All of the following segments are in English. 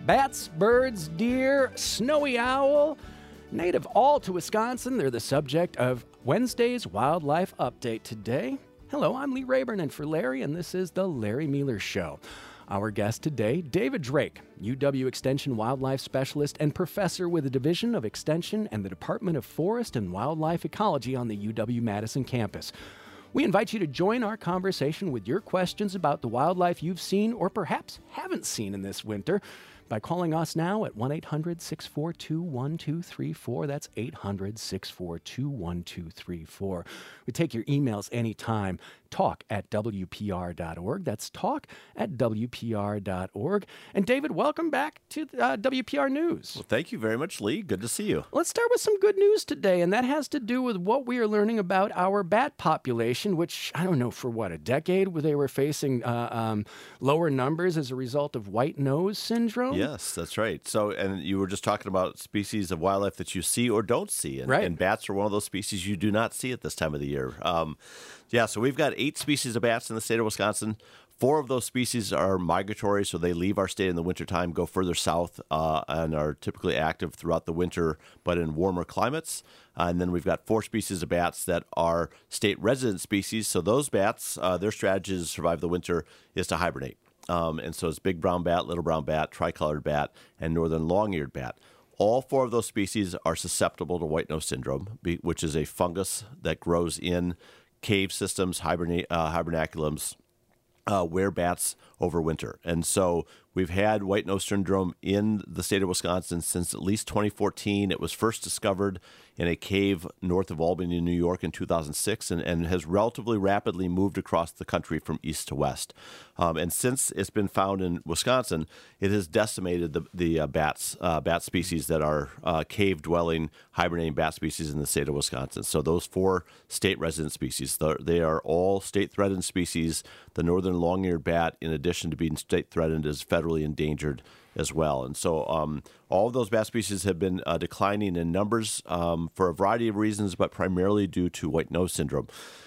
bats, birds, deer, snowy owl. Native all to Wisconsin, they're the subject of Wednesday's Wildlife Update today. Hello, I'm Lee Rayburn, and for Larry, and this is the Larry Mueller Show. Our guest today, David Drake, UW Extension Wildlife Specialist and Professor with the Division of Extension and the Department of Forest and Wildlife Ecology on the UW-Madison campus. We invite you to join our conversation with your questions about the wildlife you've seen or perhaps haven't seen in this winter by calling us now at 1-800-642-1234. That's 800-642-1234. We take your emails anytime. talk@wpr.org. That's talk@wpr.org. And David, welcome back to WPR News. Well, thank you very much, Lee. Good to see you. Let's start with some good news today, and that has to do with what we are learning about our bat population, which, I don't know, for what, a decade where they were facing lower numbers as a result of white nose syndrome? Yes, that's right. So, and you were just talking about species of wildlife that you see or don't see, and, right. And bats are one of those species you do not see at this time of the year. So we've got 8 species of bats in the state of Wisconsin. 4 of those species are migratory, so they leave our state in the wintertime, go further south, and are typically active throughout the winter, but in warmer climates. And then we've got 4 species of bats that are state resident species. So those bats, their strategy to survive the winter is to hibernate. And so it's big brown bat, little brown bat, tricolored bat, and northern long-eared bat. All 4 of those species are susceptible to white nose syndrome, which is a fungus that grows in cave systems, hibernaculums, where bats overwinter. And so we've had white nose syndrome in the state of Wisconsin since at least 2014. It was first discovered in a cave north of Albany, New York in 2006 and has relatively rapidly moved across the country from east to west. And since it's been found in Wisconsin, it has decimated the bat species that are cave-dwelling, hibernating bat species in the state of Wisconsin. So those 4 state resident species, they are all state-threatened species. The northern long-eared bat, in addition to being state-threatened, is federally endangered as well. And so all of those bat species have been declining in numbers for a variety of reasons, but primarily due to white nose syndrome.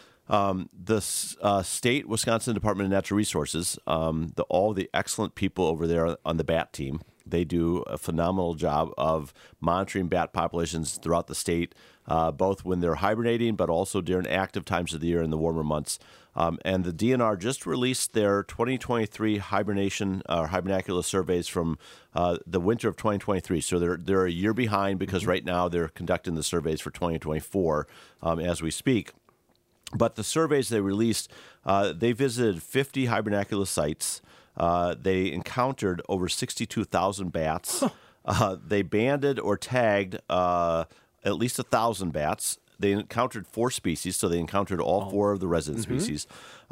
The state Wisconsin Department of Natural Resources, all the excellent people over there on the bat team, they do a phenomenal job of monitoring bat populations throughout the state, both when they're hibernating, but also during active times of the year in the warmer months. And the DNR just released their 2023 hibernaculum surveys from the winter of 2023. So they're a year behind because right now they're conducting the surveys for 2024 as we speak. But the surveys they released, they visited 50 hibernaculum sites. They encountered over 62,000 bats. They banded or tagged at least 1,000 bats. They encountered 4 species, so they encountered all 4 of the resident species.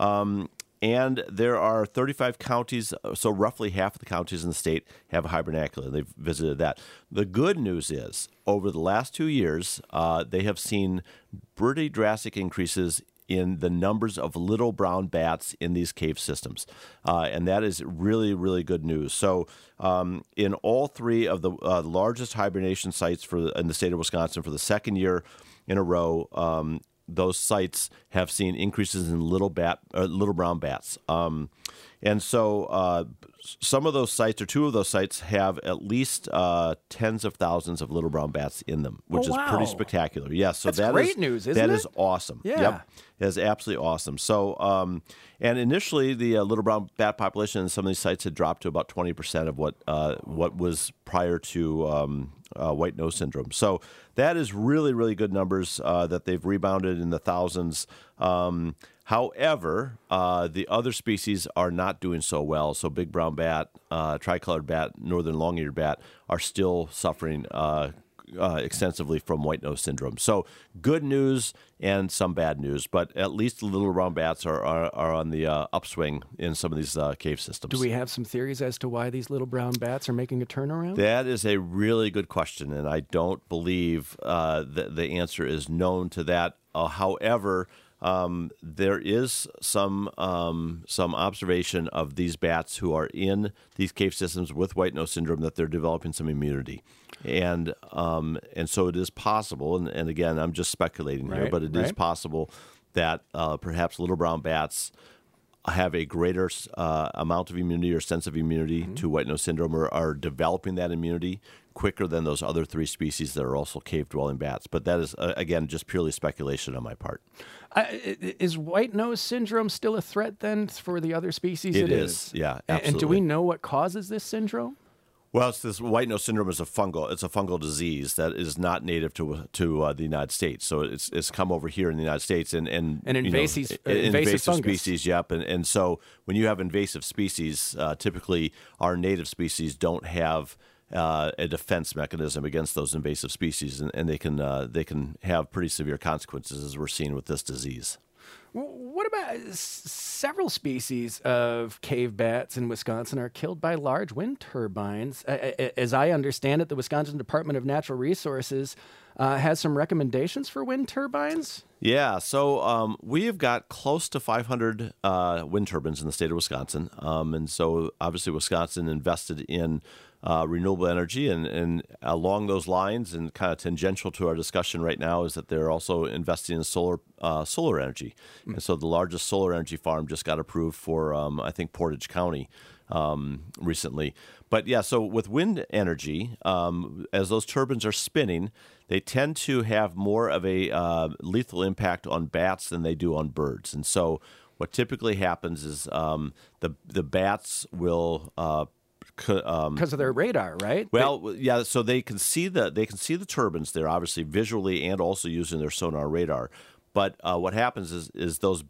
And there are 35 counties, so roughly half of the counties in the state have a hibernaculum. They've visited that. The good news is, over the last 2 years, they have seen pretty drastic increases in the numbers of little brown bats in these cave systems. And that is really, really good news. So in all 3 of the largest hibernation sites in the state of Wisconsin for the second year in a row, those sites have seen increases in little brown bats. And so some of those sites, or 2 of those sites, have at least tens of thousands of little brown bats in them, which is pretty spectacular. Yes, so that's great news, isn't it? That is awesome. Yeah. Yep. It is absolutely awesome. So, and initially, the little brown bat population in some of these sites had dropped to about 20% of what was prior to white nose syndrome. So that is really, really good numbers that they've rebounded in the thousands. However, the other species are not doing so well. So big brown bat, tricolored bat, northern long-eared bat are still suffering extensively from white nose syndrome. So good news and some bad news, but at least the little brown bats are on the upswing in some of these cave systems. Do we have some theories as to why these little brown bats are making a turnaround? That is a really good question, and I don't believe the answer is known to that. However, there is some observation of these bats who are in these cave systems with white nose syndrome that they're developing some immunity. And so it is possible, and again, I'm just speculating here, but it is possible that perhaps little brown bats have a greater amount of immunity or sense of immunity to white nose syndrome, or are developing that immunity quicker than those other 3 species that are also cave-dwelling bats. But that is, again, just purely speculation on my part. Is white nose syndrome still a threat then for the other species? It is, yeah, absolutely. And do we know what causes this syndrome? Well, this white nose syndrome is it's a fungal disease that is not native to the United States. So it's come over here in the United States and invasive fungus. Species. Yep, and so when you have invasive species, typically our native species don't have a defense mechanism against those invasive species, and they can have pretty severe consequences, as we're seeing with this disease. What about several species of cave bats in Wisconsin are killed by large wind turbines? As I understand it, the Wisconsin Department of Natural Resources has some recommendations for wind turbines. Yeah, so we have got close to 500 wind turbines in the state of Wisconsin, and so obviously Wisconsin invested in renewable energy, and along those lines, and kind of tangential to our discussion right now, is that they're also investing in solar energy. And so the largest solar energy farm just got approved for, I think, Portage County recently. But yeah, so with wind energy, as those turbines are spinning, they tend to have more of a lethal impact on bats than they do on birds. And so what typically happens is the bats will because of their radar, right? Well, yeah. So they can see the turbines there, obviously visually, and also using their sonar radar. But what happens is those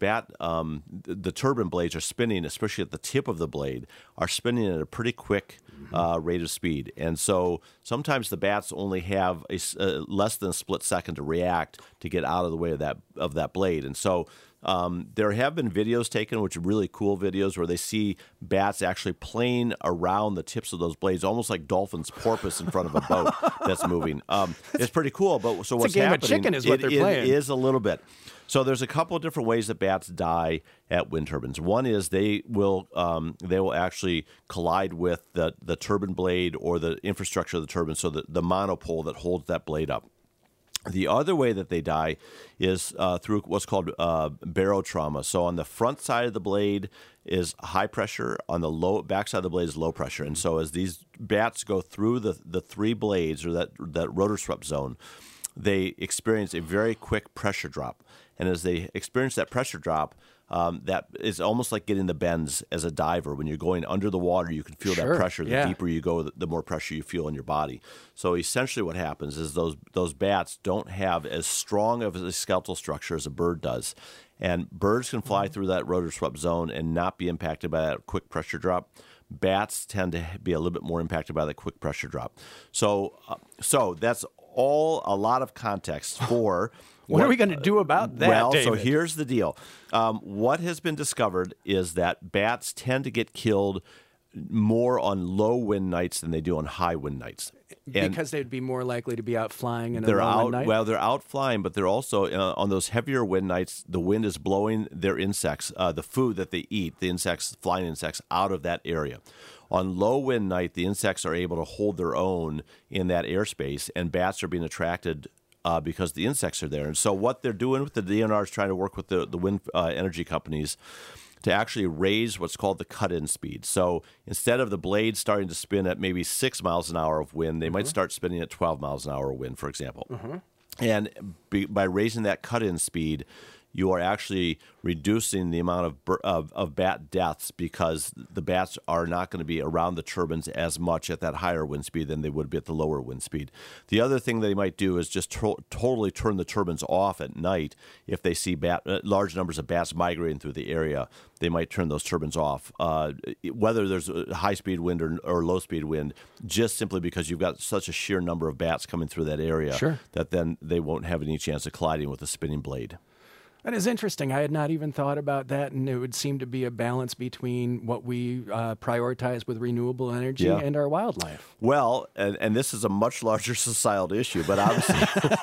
the turbine blades are spinning, especially at the tip of the blade, are spinning at a pretty quick rate of speed. And so sometimes the bats only have less than a split second to react to get out of the way of that blade. And so there have been videos taken, which are really cool videos, where they see bats actually playing around the tips of those blades, almost like dolphins porpoise in front of a boat that's moving. It's pretty cool. But so what's happening? It's a game of chicken, is what they're playing. It is a little bit. So there's a couple of different ways that bats die at wind turbines. One is they will actually collide with the turbine blade or the infrastructure of the turbine, so the monopole that holds that blade up. The other way that they die is through what's called barotrauma. So on the front side of the blade is high pressure, on the back side of the blade is low pressure. And so as these bats go through the 3 blades, or that rotor swept zone, they experience a very quick pressure drop. And as they experience that pressure drop, that is almost like getting the bends as a diver. When you're going under the water, you can feel that pressure. The deeper you go, the more pressure you feel in your body. So essentially what happens is those bats don't have as strong of a skeletal structure as a bird does. And birds can fly through that rotor swept zone and not be impacted by that quick pressure drop. Bats tend to be a little bit more impacted by the quick pressure drop. So that's all a lot of context for... What are we going to do about that, Well, David? So here's the deal. What has been discovered is that bats tend to get killed more on low wind nights than they do on high wind nights. Because they'd be more likely to be out flying in a low wind night? Well, they're out flying, but they're also, on those heavier wind nights, the wind is blowing their insects, the food that they eat, the insects, flying insects, out of that area. On low wind night, the insects are able to hold their own in that airspace, and bats are being attracted because the insects are there. And so what they're doing with the DNR is trying to work with the wind energy companies to actually raise what's called the cut-in speed. So instead of the blade starting to spin at maybe 6 miles an hour of wind, they might start spinning at 12 miles an hour of wind, for example. And by raising that cut-in speed, you are actually reducing the amount of bat deaths, because the bats are not going to be around the turbines as much at that higher wind speed than they would be at the lower wind speed. The other thing they might do is just totally turn the turbines off at night. If they see large numbers of bats migrating through the area, they might turn those turbines off, whether there's a high-speed wind or low-speed wind, just simply because you've got such a sheer number of bats coming through that area that then they won't have any chance of colliding with a spinning blade. That is interesting. I had not even thought about that, and it would seem to be a balance between what we prioritize with renewable energy and our wildlife. Well, and this is a much larger societal issue, but obviously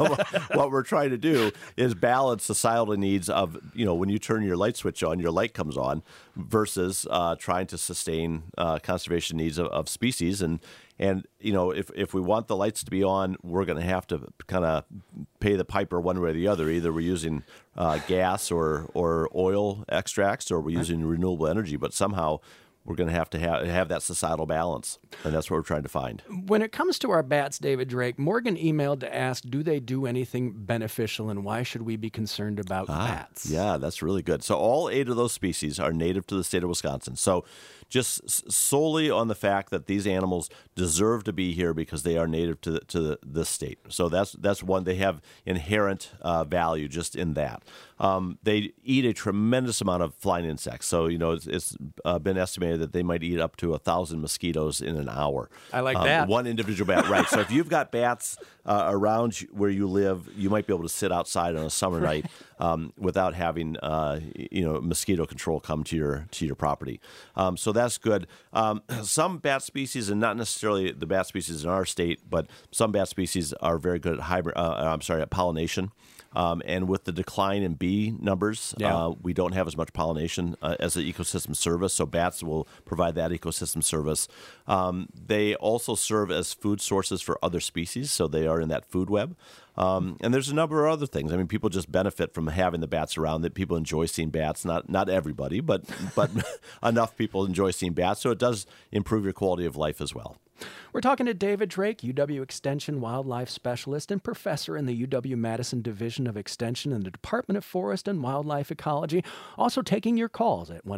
what we're trying to do is balance societal needs of, when you turn your light switch on, your light comes on, versus trying to sustain conservation needs of species. And, if we want the lights to be on, we're going to have to kind of pay the piper one way or the other. Either we're using gas or oil extracts, or we're using renewable energy. But somehow we're going to have that societal balance, and that's what we're trying to find. When it comes to our bats, David Drake, Morgan emailed to ask, do they do anything beneficial, and why should we be concerned about bats? Yeah, that's really good. So all 8 of those species are native to the state of Wisconsin. So just solely on the fact that these animals deserve to be here because they are native to this state. So that's one. They have inherent value just in that. They eat a tremendous amount of flying insects. So, it's been estimated that they might eat up to 1,000 mosquitoes in an hour. I like that. One individual bat, right. So if you've got bats around where you live, you might be able to sit outside on a summer night without having, mosquito control come to your property. So that's good. Some bat species, and not necessarily the bat species in our state, but some bat species are very good at at pollination. And with the decline in bee numbers, we don't have as much pollination as an ecosystem service, so bats will provide that ecosystem service. They also serve as food sources for other species, so they are in that food web. And there's a number of other things. I mean, people just benefit from having the bats around. That people enjoy seeing bats. Not everybody, but enough people enjoy seeing bats, so it does improve your quality of life as well. We're talking to David Drake, UW Extension Wildlife Specialist and Professor in the UW-Madison Division of Extension in the Department of Forest and Wildlife Ecology. Also taking your calls at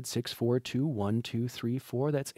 1-800-642-1234. That's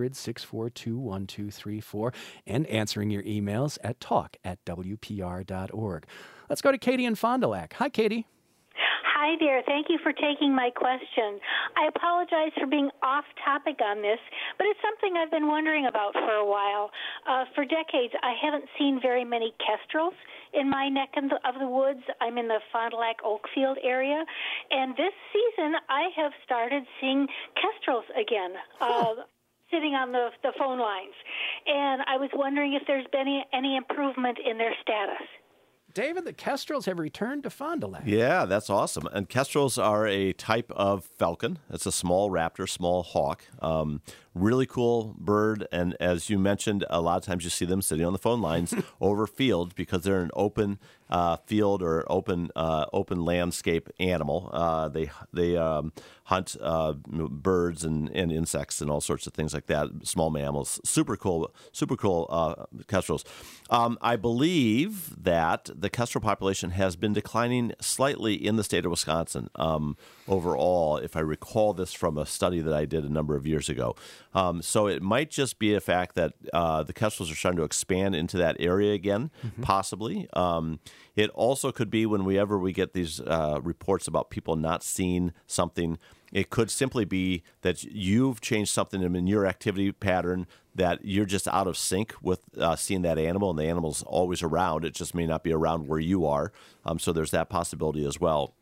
800-642-1234. And answering your emails at talk@wpr.org. Let's go to Katie in Fond du Lac. Hi, Katie. Hi there. Thank you for taking my question. I apologize for being off topic on this, but it's something I've been wondering about for a while. For decades, I haven't seen very many kestrels in my neck of the woods. I'm in the Fond du Lac Oakfield area, and this season I have started seeing kestrels again. Sitting on the phone lines, and I was wondering if there's been any improvement in their status. David, the kestrels have returned to Fond du Lac. Yeah, that's awesome. And kestrels are a type of falcon. It's a small raptor, small hawk. Really cool bird. And as you mentioned, a lot of times you see them sitting on the phone lines over fields because they're an open field or open landscape animal. They hunt birds and insects and all sorts of things like that. Small mammals. Super cool kestrels. I believe that the kestrel population has been declining slightly in the state of Wisconsin overall, if I recall this from a study that I did a number of years ago. So it might just be a fact that the kestrels are starting to expand into that area again, possibly. It also could be whenever we get these reports about people not seeing something, it could simply be that you've changed something in your activity pattern that you're just out of sync with seeing that animal, and the animal's always around. It just may not be around where you are. So there's that possibility as well.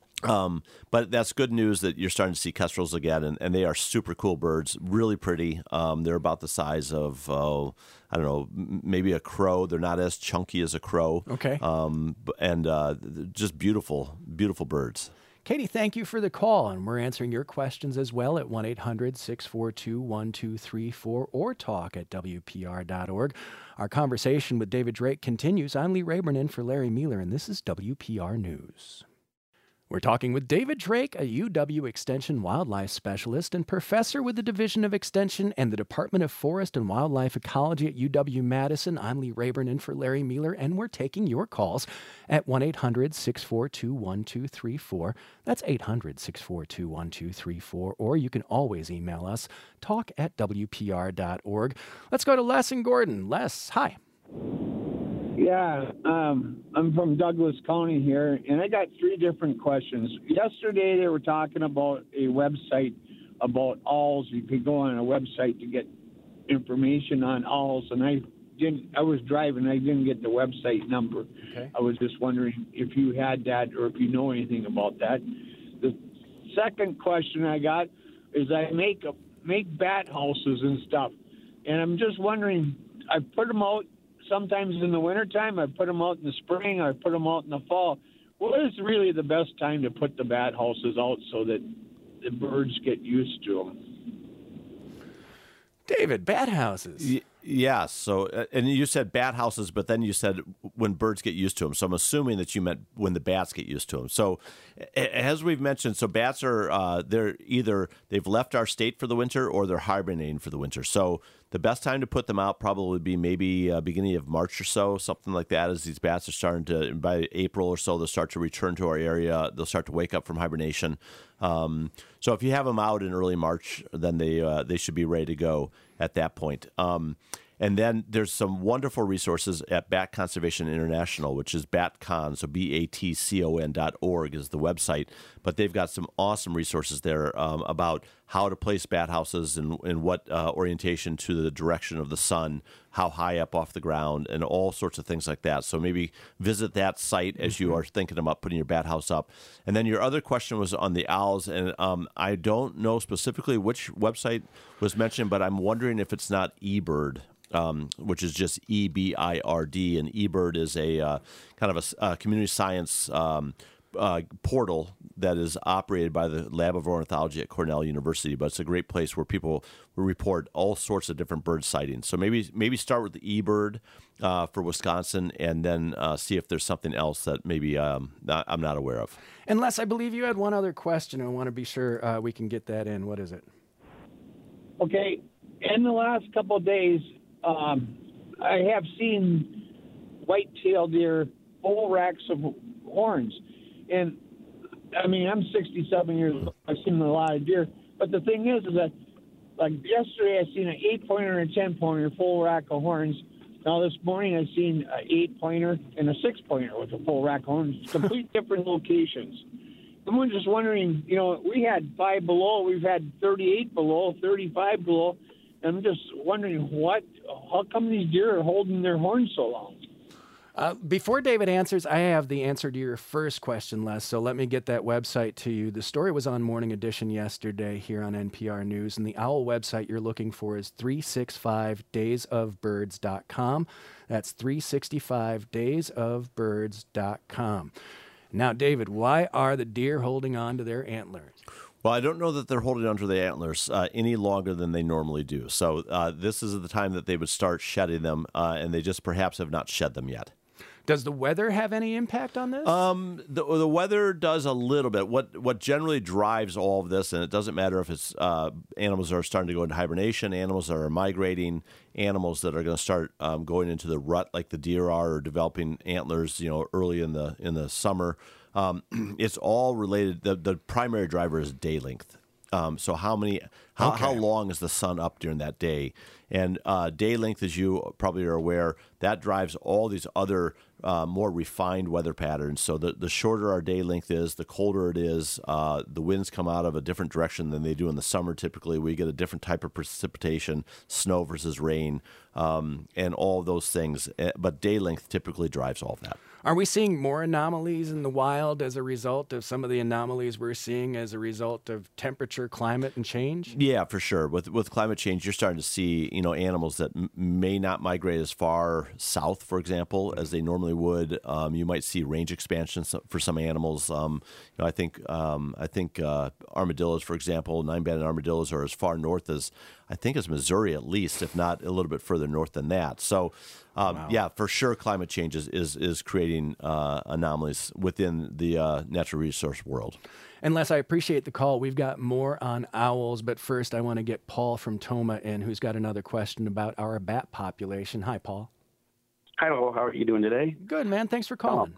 But that's good news that you're starting to see kestrels again, and they are super cool birds, really pretty. They're about the size of, I don't know, maybe a crow. They're not as chunky as a crow. Okay. And just beautiful, beautiful birds. Katie, thank you for the call, and we're answering your questions as well at 1-800-642-1234 or talk@wpr.org. Our conversation with David Drake continues. I'm Lee Rayburn in for Larry Mueller, and this is WPR News. We're talking with David Drake, a UW Extension Wildlife Specialist and Professor with the Division of Extension and the Department of Forest and Wildlife Ecology at UW-Madison. I'm Lee Rayburn in for Larry Mueller, and we're taking your calls at 1-800-642-1234. That's 800-642-1234, or you can always email us, talk@wpr.org. Let's go to Les and Gordon. Les, hi. Yeah, I'm from Douglas County here, and I got 3 different questions. Yesterday they were talking about a website about owls. You could go on a website to get information on owls, and I was driving. I didn't get the website number. Okay. I was just wondering if you had that or if you know anything about that. The second question I got is I make bat houses and stuff, and I'm just wondering, I put them out sometimes in the wintertime, I put them out in the spring, I put them out in the fall. What is really the best time to put the bat houses out so that the birds get used to them? David, bat houses. Yeah. So, and you said bat houses, but then you said when birds get used to them. So I'm assuming that you meant when the bats get used to them. So, as we've mentioned, so bats are they're either they've left our state for the winter or they're hibernating for the winter. So the best time to put them out probably would be maybe beginning of March or so, something like that. As these bats are starting to, by April or so, they'll start to return to our area. They'll start to wake up from hibernation. So if you have them out in early March, then they should be ready to go at that point. And then there's some wonderful resources at Bat Conservation International, which is BatCon, so BATCON.org is the website. But they've got some awesome resources there about how to place bat houses and what orientation to the direction of the sun, how high up off the ground, and all sorts of things like that. So maybe visit that site as you are thinking about putting your bat house up. And then your other question was on the owls, and I don't know specifically which website was mentioned, but I'm wondering if it's not eBird. Which is just EBIRD, and eBird is a kind of a community science portal that is operated by the Lab of Ornithology at Cornell University. But it's a great place where people will report all sorts of different bird sightings. So maybe start with the eBird for Wisconsin, and then see if there's something else that maybe I'm not aware of. And Les, I believe you had one other question. I want to be sure we can get that in. What is it? Okay, in the last couple of days, I have seen white-tailed deer, full racks of horns. And, I mean, I'm 67 years old. I've seen a lot of deer. But the thing is that, like, yesterday I seen an 8-pointer and a 10-pointer, full rack of horns. Now this morning I seen an 8-pointer and a 6-pointer with a full rack of horns, complete different locations. I'm just wondering, we had 5 below. We've had 38 below, 35 below. I'm just wondering how come these deer are holding their horns so long? Before David answers, I have the answer to your first question, Les, so let me get that website to you. The story was on Morning Edition yesterday here on NPR News, and the OWL website you're looking for is 365daysofbirds.com. That's 365daysofbirds.com. Now, David, why are the deer holding on to their antlers? Well, I don't know that they're holding onto the antlers any longer than they normally do. So this is the time that they would start shedding them, and they just perhaps have not shed them yet. Does the weather have any impact on this? The weather does a little bit. What generally drives all of this, and it doesn't matter if it's animals that are starting to go into hibernation, animals that are migrating, animals that are going to start going into the rut like the deer are, or developing antlers, early in the summer. It's all related. The primary driver is day length. So how long is the sun up during that day? And day length, as you probably are aware, that drives all these other more refined weather patterns. So the shorter our day length is, the colder it is. The winds come out of a different direction than they do in the summer. Typically, we get a different type of precipitation, snow versus rain, and all of those things. But day length typically drives all of that. Are we seeing more anomalies in the wild as a result of some of the anomalies we're seeing as a result of temperature, climate, and change? Yeah, for sure. With climate change, you're starting to see animals that may not migrate as far south, for example, as they normally would. You might see range expansion for some animals. I think armadillos, for example, 9-banded armadillos are as far north as Missouri, at least, if not a little bit further north than that. So, yeah, for sure, climate change is creating anomalies within the natural resource world. And Les, I appreciate the call. We've got more on owls, but first I want to get Paul from Toma in, who's got another question about our bat population. Hi, Paul. Hello, how are you doing today? Good, man. Thanks for calling.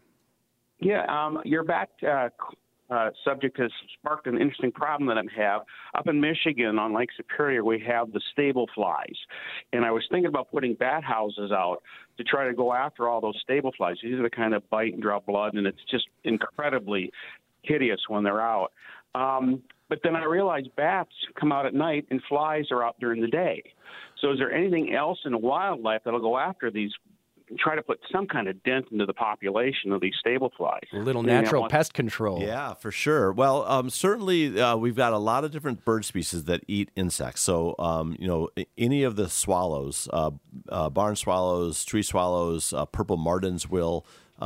Your bat subject has sparked an interesting problem that I have. Up in Michigan on Lake Superior, we have the stable flies. And I was thinking about putting bat houses out to try to go after all those stable flies. These are the kind of bite and draw blood, and it's just incredibly hideous when they're out. But then I realized bats come out at night and flies are out during the day. So is there anything else in wildlife that'll go after these, try to put some kind of dent into the population of these stable flies? A little natural pest control. Yeah, for sure. Well, certainly we've got a lot of different bird species that eat insects. So, any of the swallows, barn swallows, tree swallows, purple martins will,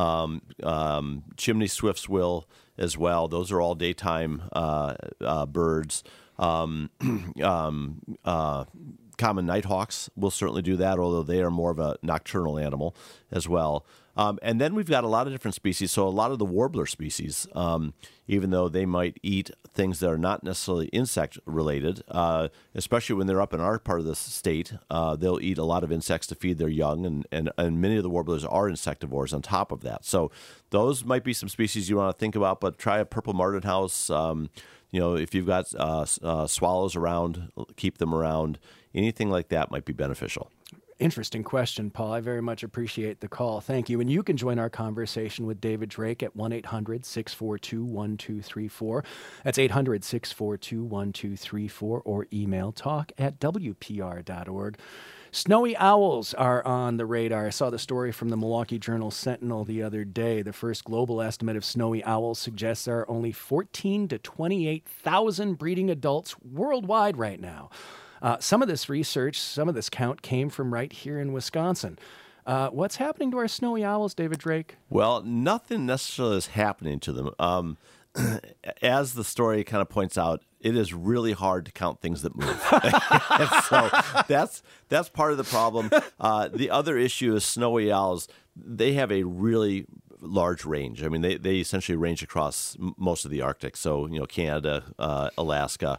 chimney swifts will as well. Those are all daytime birds. common nighthawks will certainly do that, although they are more of a nocturnal animal as well. And then we've got a lot of different species. So a lot of the warbler species, even though they might eat things that are not necessarily insect related, especially when they're up in our part of the state, they'll eat a lot of insects to feed their young, and many of the warblers are insectivores on top of that. So those might be some species you want to think about, but try a purple martinhouse. If you've got swallows around, keep them around. Anything like that might be beneficial. Interesting question, Paul. I very much appreciate the call. Thank you. And you can join our conversation with David Drake at 1-800-642-1234. That's 800-642-1234, or email talk@wpr.org. Snowy owls are on the radar. I saw the story from the Milwaukee Journal-Sentinel the other day. The first global estimate of snowy owls suggests there are only 14 to 28,000 breeding adults worldwide right now. Some of this research, some of this count came from right here in Wisconsin. What's happening to our snowy owls, David Drake? Well, nothing necessarily is happening to them. As the story kind of points out, it is really hard to count things that move. So that's part of the problem. The other issue is snowy owls. They have a really large range. I mean, they essentially range across most of the Arctic. So, Canada, Alaska,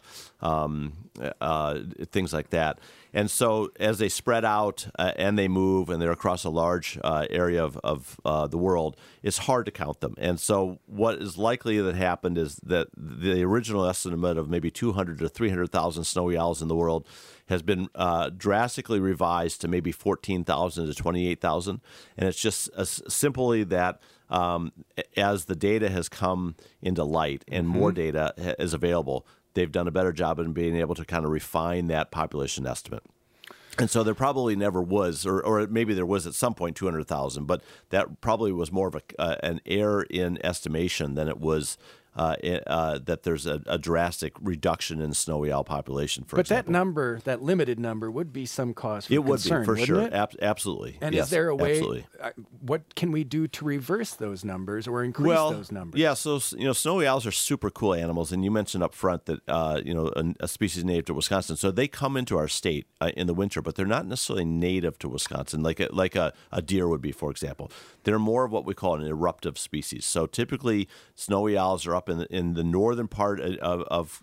things like that. And so as they spread out and they move and they're across a large area of the world, it's hard to count them. And so what is likely that happened is that the original estimate of maybe 200 to 300,000 snowy owls in the world has been drastically revised to maybe 14,000 to 28,000. And it's just simply that as the data has come into light and more data is available, they've done a better job in being able to kind of refine that population estimate. And so there probably never was, or maybe there was at some point 200,000, but that probably was more of an error in estimation than it was that there's a drastic reduction in snowy owl population, for example. But that number, that limited number, would be some cause for concern, it would be, for sure. It? Absolutely. And yes, is there a way, absolutely. What can we do to reverse those numbers or increase those numbers? Yeah, so, snowy owls are super cool animals, and you mentioned up front that, a species native to Wisconsin. So they come into our state in the winter, but they're not necessarily native to Wisconsin, like a deer would be, for example. They're more of what we call an eruptive species. So typically, snowy owls are up in the northern part of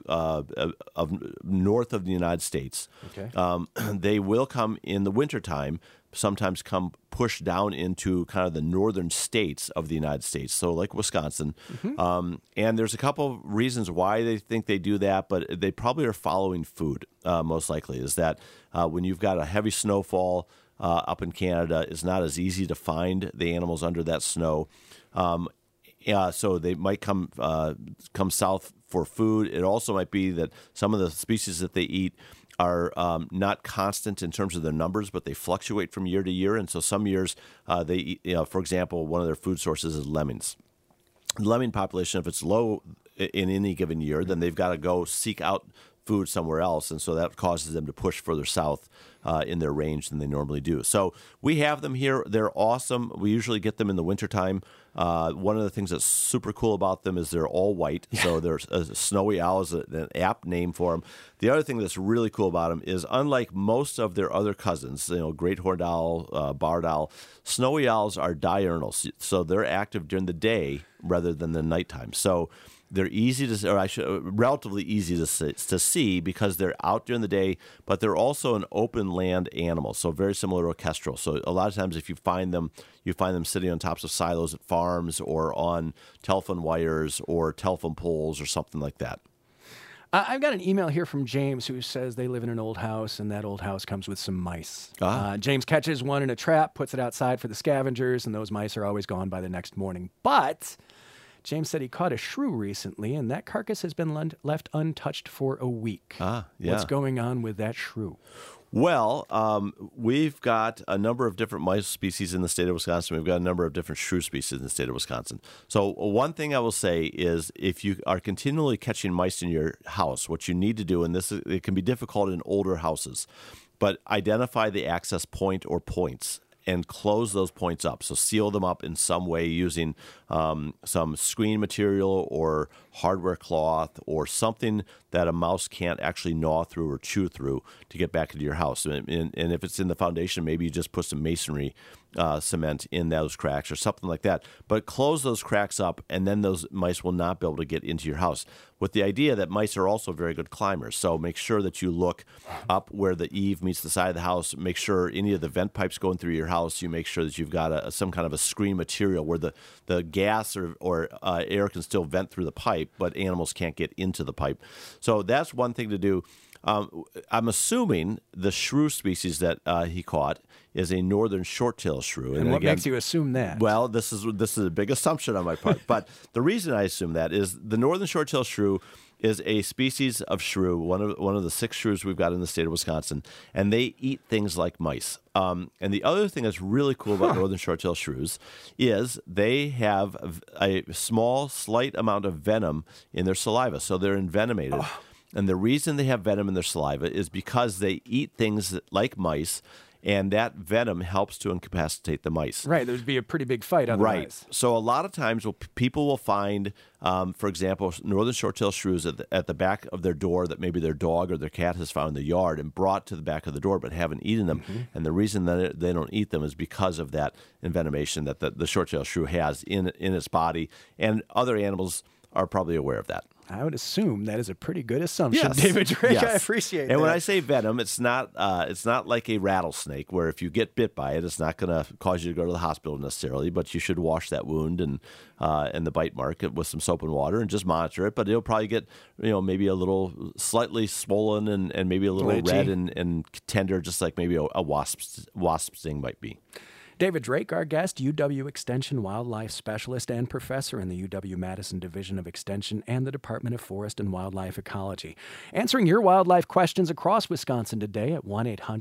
north of the United States. Okay. They will come in the wintertime, sometimes come push down into kind of the northern states of the United States, so like Wisconsin. And there's a couple of reasons why they think they do that, but they probably are following food, most likely, is that when you've got a heavy snowfall up in Canada, it's not as easy to find the animals under that snow. So they might come south for food. It also might be that some of the species that they eat are not constant in terms of their numbers, but they fluctuate from year to year. And so some years they eat, for example, one of their food sources is lemmings. The lemming population, if it's low in any given year, then they've got to go seek out food somewhere else, and so that causes them to push further south in their range than they normally do. So we have them here. They're awesome. We usually get them in the wintertime. One of the things that's super cool about them is they're all white, so there's a snowy owl is an apt name for them. The other thing that's really cool about them is, unlike most of their other cousins, great horned owl, barred owl, snowy owls are diurnal, so they're active during the day rather than the nighttime. So they're relatively easy to see because they're out during the day, but they're also an open land animal, so very similar to a kestrel. So a lot of times if you find them sitting on tops of silos at farms or on telephone wires or telephone poles or something like that. I've got an email here from James who says they live in an old house, and that old house comes with some mice. James catches one in a trap, puts it outside for the scavengers, and those mice are always gone by the next morning. But James said he caught a shrew recently, and that carcass has been left untouched for a week. What's going on with that shrew? Well, we've got a number of different mice species in the state of Wisconsin. We've got a number of different shrew species in the state of Wisconsin. So one thing I will say is if you are continually catching mice in your house, what you need to do, and it can be difficult in older houses, but identify the access point or points and close those points up. So seal them up in some way using some screen material or hardware cloth or something that a mouse can't actually gnaw through or chew through to get back into your house. And if it's in the foundation, maybe you just put some masonry cement in those cracks or something like that. But close those cracks up, and then those mice will not be able to get into your house. With the idea that mice are also very good climbers. So make sure that you look up where the eave meets the side of the house. Make sure any of the vent pipes going through your house, you make sure that you've got some kind of a screen material where the gas or air can still vent through the pipe, but animals can't get into the pipe. So that's one thing to do. I'm assuming the shrew species that he caught is a northern short-tailed shrew. And what makes you assume that? Well, this is a big assumption on my part. But the reason I assume that is the northern short-tailed shrew is a species of shrew, one of the 6 shrews we've got in the state of Wisconsin, and they eat things like mice. And the other thing that's really cool about northern short-tailed shrews is they have a small, slight amount of venom in their saliva, so they're envenomated. Oh. And the reason they have venom in their saliva is because they eat things like mice, and that venom helps to incapacitate the mice. Right, there'd be a pretty big fight otherwise. Right. So a lot of times people will find, for example, northern short-tailed shrews at the back of their door that maybe their dog or their cat has found in the yard and brought to the back of the door but haven't eaten them. Mm-hmm. And the reason that they don't eat them is because of that envenomation that the short-tailed shrew has in its body, and other animals are probably aware of that. I would assume that is a pretty good assumption, yes. David Drake. Yes. I appreciate that. And when I say venom, it's not like a rattlesnake where if you get bit by it, it's not going to cause you to go to the hospital necessarily. But you should wash that wound and the bite mark with some soap and water and just monitor it. But it'll probably get maybe a little slightly swollen and maybe a little red and tender, just like maybe a wasp sting might be. David Drake, our guest, UW Extension wildlife specialist and professor in the UW-Madison Division of Extension and the Department of Forest and Wildlife Ecology. Answering your wildlife questions across Wisconsin today at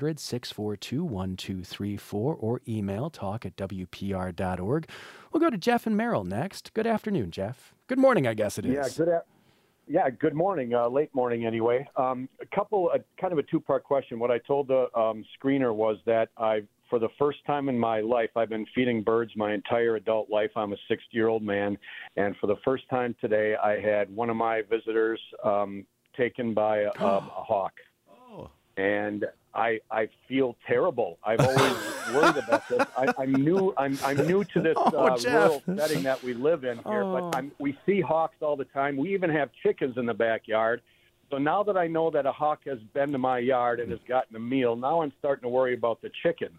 1-800-642-1234 or email talk@wpr.org. We'll go to Jeff and Merrill next. Good afternoon, Jeff. Good morning, I guess it is. Yeah, good morning, late morning anyway. Kind of a two-part question. What I told the screener was that for the first time in my life, I've been feeding birds my entire adult life. I'm a 60-year-old man, and for the first time today, I had one of my visitors taken by a hawk. Oh. And I feel terrible. I've always worried about this. I'm new to this rural setting that we live in here, but we see hawks all the time. We even have chickens in the backyard. So now that I know that a hawk has been to my yard and has gotten a meal, now I'm starting to worry about the chickens.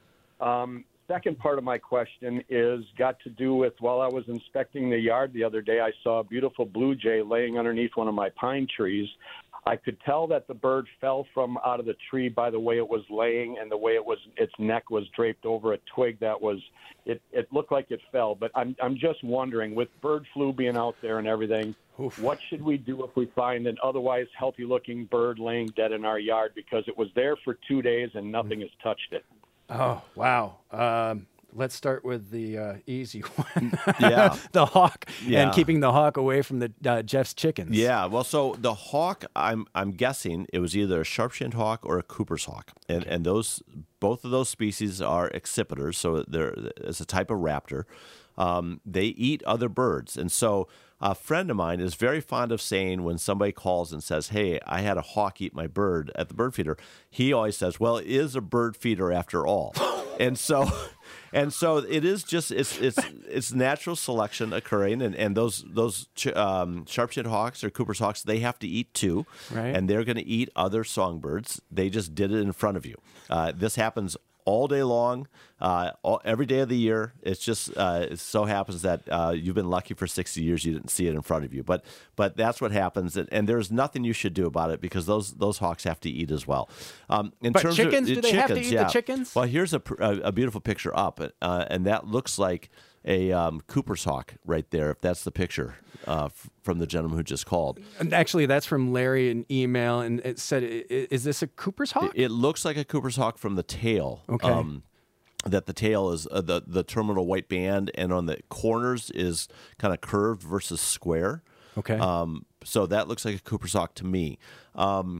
Second part of my question got to do with while I was inspecting the yard the other day, I saw a beautiful blue jay laying underneath one of my pine trees. I could tell that the bird fell from out of the tree by the way it was laying and the way its neck was draped over a twig it looked like it fell. But I'm just wondering, with bird flu being out there and everything, what should we do if we find an otherwise healthy-looking bird laying dead in our yard because it was there for 2 days and nothing has touched it? Oh, wow. Let's start with the easy one. Yeah. The hawk and keeping the hawk away from the Jeff's chickens. Yeah. Well, so the hawk, I'm guessing it was either a sharp-shinned hawk or a Cooper's hawk. And both of those species are accipiters, so it's a type of raptor. They eat other birds. And so a friend of mine is very fond of saying when somebody calls and says, hey, I had a hawk eat my bird at the bird feeder, he always says, well, it is a bird feeder after all. And so it is just it's natural selection occurring, and those sharp-shinned hawks or Cooper's hawks, they have to eat too, right? And they're going to eat other songbirds. They just did it in front of you. This happens all day long, every day of the year. It's just it so happens that you've been lucky for 60 years you didn't see it in front of you. But that's what happens, and there's nothing you should do about it because those hawks have to eat as well. But chickens, do they have to eat the chickens? Well, here's a beautiful picture up, and that looks like a Cooper's hawk right there, if that's the picture from the gentleman who just called. And actually, that's from Larry, an email, and it said, is this a Cooper's hawk? It looks like a Cooper's hawk from the tail. Okay. That the tail is the terminal white band, and on the corners is kind of curved versus square. Okay. So that looks like a Cooper's hawk to me.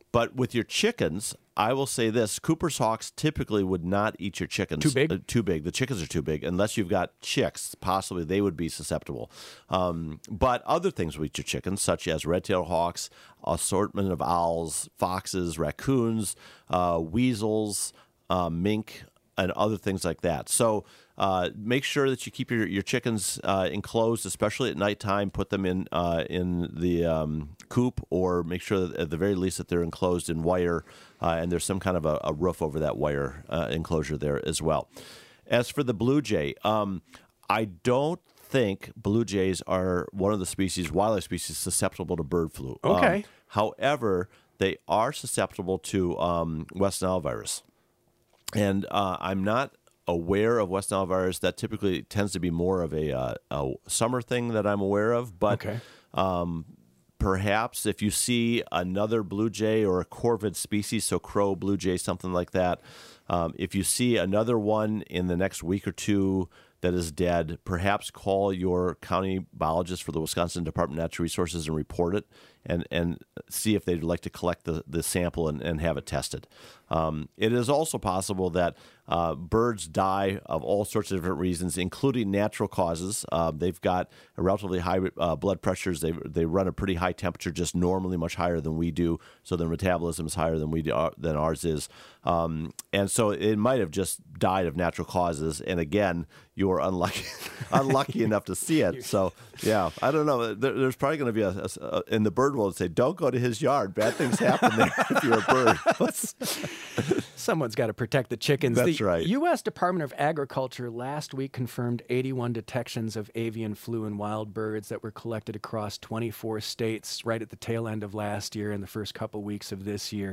But with your chickens, I will say this: Cooper's hawks typically would not eat your chickens. Too big? Too big. The chickens are too big. Unless you've got chicks, possibly they would be susceptible. But other things will eat your chickens, such as red-tailed hawks, assortment of owls, foxes, raccoons, weasels, mink, and other things like that. So make sure that you keep your chickens enclosed, especially at nighttime. Put them in the coop, or make sure that at the very least that they're enclosed in wire, and there's some kind of a roof over that wire enclosure there as well. As for the blue jay, I don't think blue jays are one of the wildlife species susceptible to bird flu. Okay. However, they are susceptible to West Nile virus. And I'm not aware of West Nile virus. That typically tends to be more of a summer thing that I'm aware of. But perhaps if you see another blue jay or a corvid species, so crow, blue jay, something like that, if you see another one in the next week or two that is dead, perhaps call your county biologist for the Wisconsin Department of Natural Resources and report it, and see if they'd like to collect the sample and have it tested. It is also possible that birds die of all sorts of different reasons, including natural causes. They've got relatively high blood pressures. They run a pretty high temperature, just normally much higher than we do. So their metabolism is higher than ours is. And so it might have just died of natural causes. And again, you were unlucky enough to see it. So yeah, I don't know. There's probably going to be in the bird world say, don't go to his yard. Bad things happen there if you're a bird. Someone's got to protect the chickens. That's right. The U.S. Department of Agriculture last week confirmed 81 detections of avian flu in wild birds that were collected across 24 states right at the tail end of last year and the first couple weeks of this year.